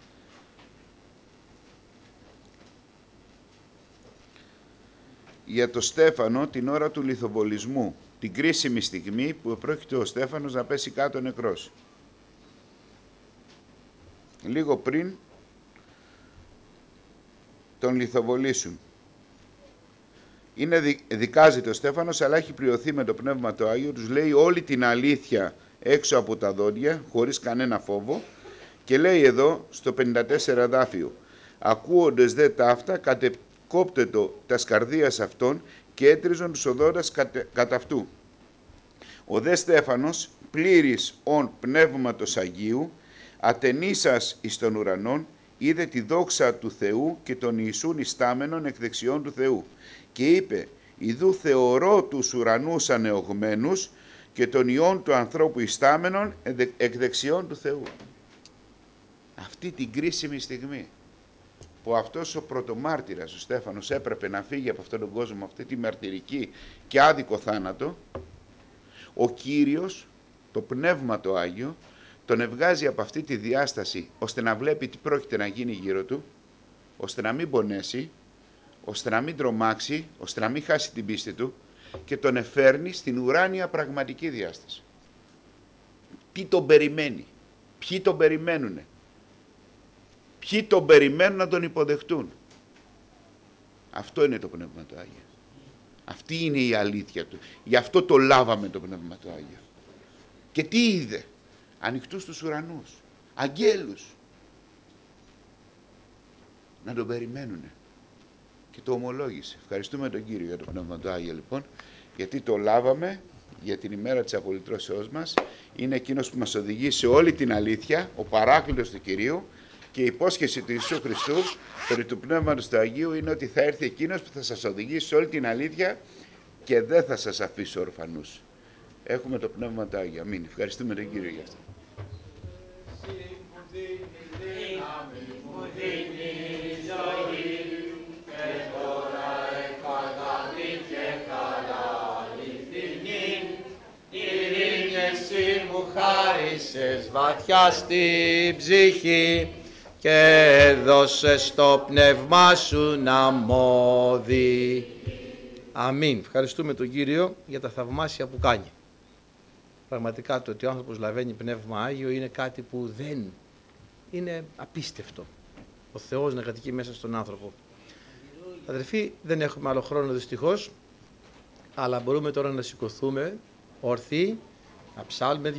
Για το Στέφανο την ώρα του λιθοβολισμού, την κρίσιμη στιγμή που επρόκειτο ο Στέφανος να πέσει κάτω νεκρός. Λίγο πριν τον λιθοβολήσουν. Δικάζεται ο Στέφανος, αλλά έχει πληρωθεί με το Πνεύμα το Άγιο, τους λέει όλη την αλήθεια έξω από τα δόντια, χωρίς κανένα φόβο, και λέει εδώ στο 54 εδάφιο, ακούοντες δε ταύτα, κατεκόπτετο τας καρδίας αυτών και έτριζον τους οδόντας κατά αυτού. Ο δε Στέφανος, πλήρης ον Πνεύματος Αγίου, ατενίσας εις των ουρανών, είδε τη δόξα του Θεού και τον Ιησούν ιστάμενον εκ δεξιών του Θεού. Και είπε, ιδού θεωρώ τους ουρανούς ανεωγμένους και τον Υιόν του ανθρώπου ιστάμενον εκ δεξιών του Θεού. Αυτή την κρίσιμη στιγμή που αυτός ο πρωτομάρτυρας, ο Στέφανος, έπρεπε να φύγει από αυτόν τον κόσμο, αυτή τη μαρτυρική και άδικο θάνατο, ο Κύριος, το Πνεύμα το Άγιο, τον ευγάζει από αυτή τη διάσταση, ώστε να βλέπει τι πρόκειται να γίνει γύρω του, ώστε να μην πονέσει, ώστε να μην τρομάξει, ώστε να μην χάσει την πίστη του, και τον εφέρνει στην ουράνια πραγματική διάσταση. Τι τον περιμένει, ποιοι τον περιμένουνε, ποιοι τον περιμένουν να τον υποδεχτούν. Αυτό είναι το Πνεύμα του Άγιο. Αυτή είναι η αλήθεια του. Γι' αυτό το λάβαμε το Πνεύμα του Άγιο. Και τι είδε? Ανοιχτούς τους ουρανούς, αγγέλους, να τον περιμένουνε. Και το ομολόγησε. Ευχαριστούμε τον Κύριο για το Πνεύμα του Άγιο, λοιπόν, γιατί το λάβαμε για την ημέρα της απολυτρώσεώς μας. Είναι εκείνος που μας οδηγεί σε όλη την αλήθεια, ο παράκλητος του Κυρίου, και η υπόσχεση του Ιησού Χριστού περί του Πνεύματος του Αγίου είναι ότι θα έρθει εκείνος που θα σας οδηγήσει σε όλη την αλήθεια και δεν θα σας αφήσει ορφανούς. Έχουμε το Πνεύμα του Άγιο. Αμήν. Ευχαριστούμε τον Κύριο για αυτό. Εσύ μου χάρισες βαθιά στην ψυχή και δώσες το πνεύμα σου να μόδει. Αμήν. Ευχαριστούμε τον Κύριο για τα θαυμάσια που κάνει. Πραγματικά το ότι ο άνθρωπος λαβαίνει Πνεύμα Άγιο είναι κάτι που δεν είναι απίστευτο. Ο Θεός να κατοικεί μέσα στον άνθρωπο. Αδερφοί, δεν έχουμε άλλο χρόνο δυστυχώς, αλλά μπορούμε τώρα να σηκωθούμε όρθιοι, να ψάλουμε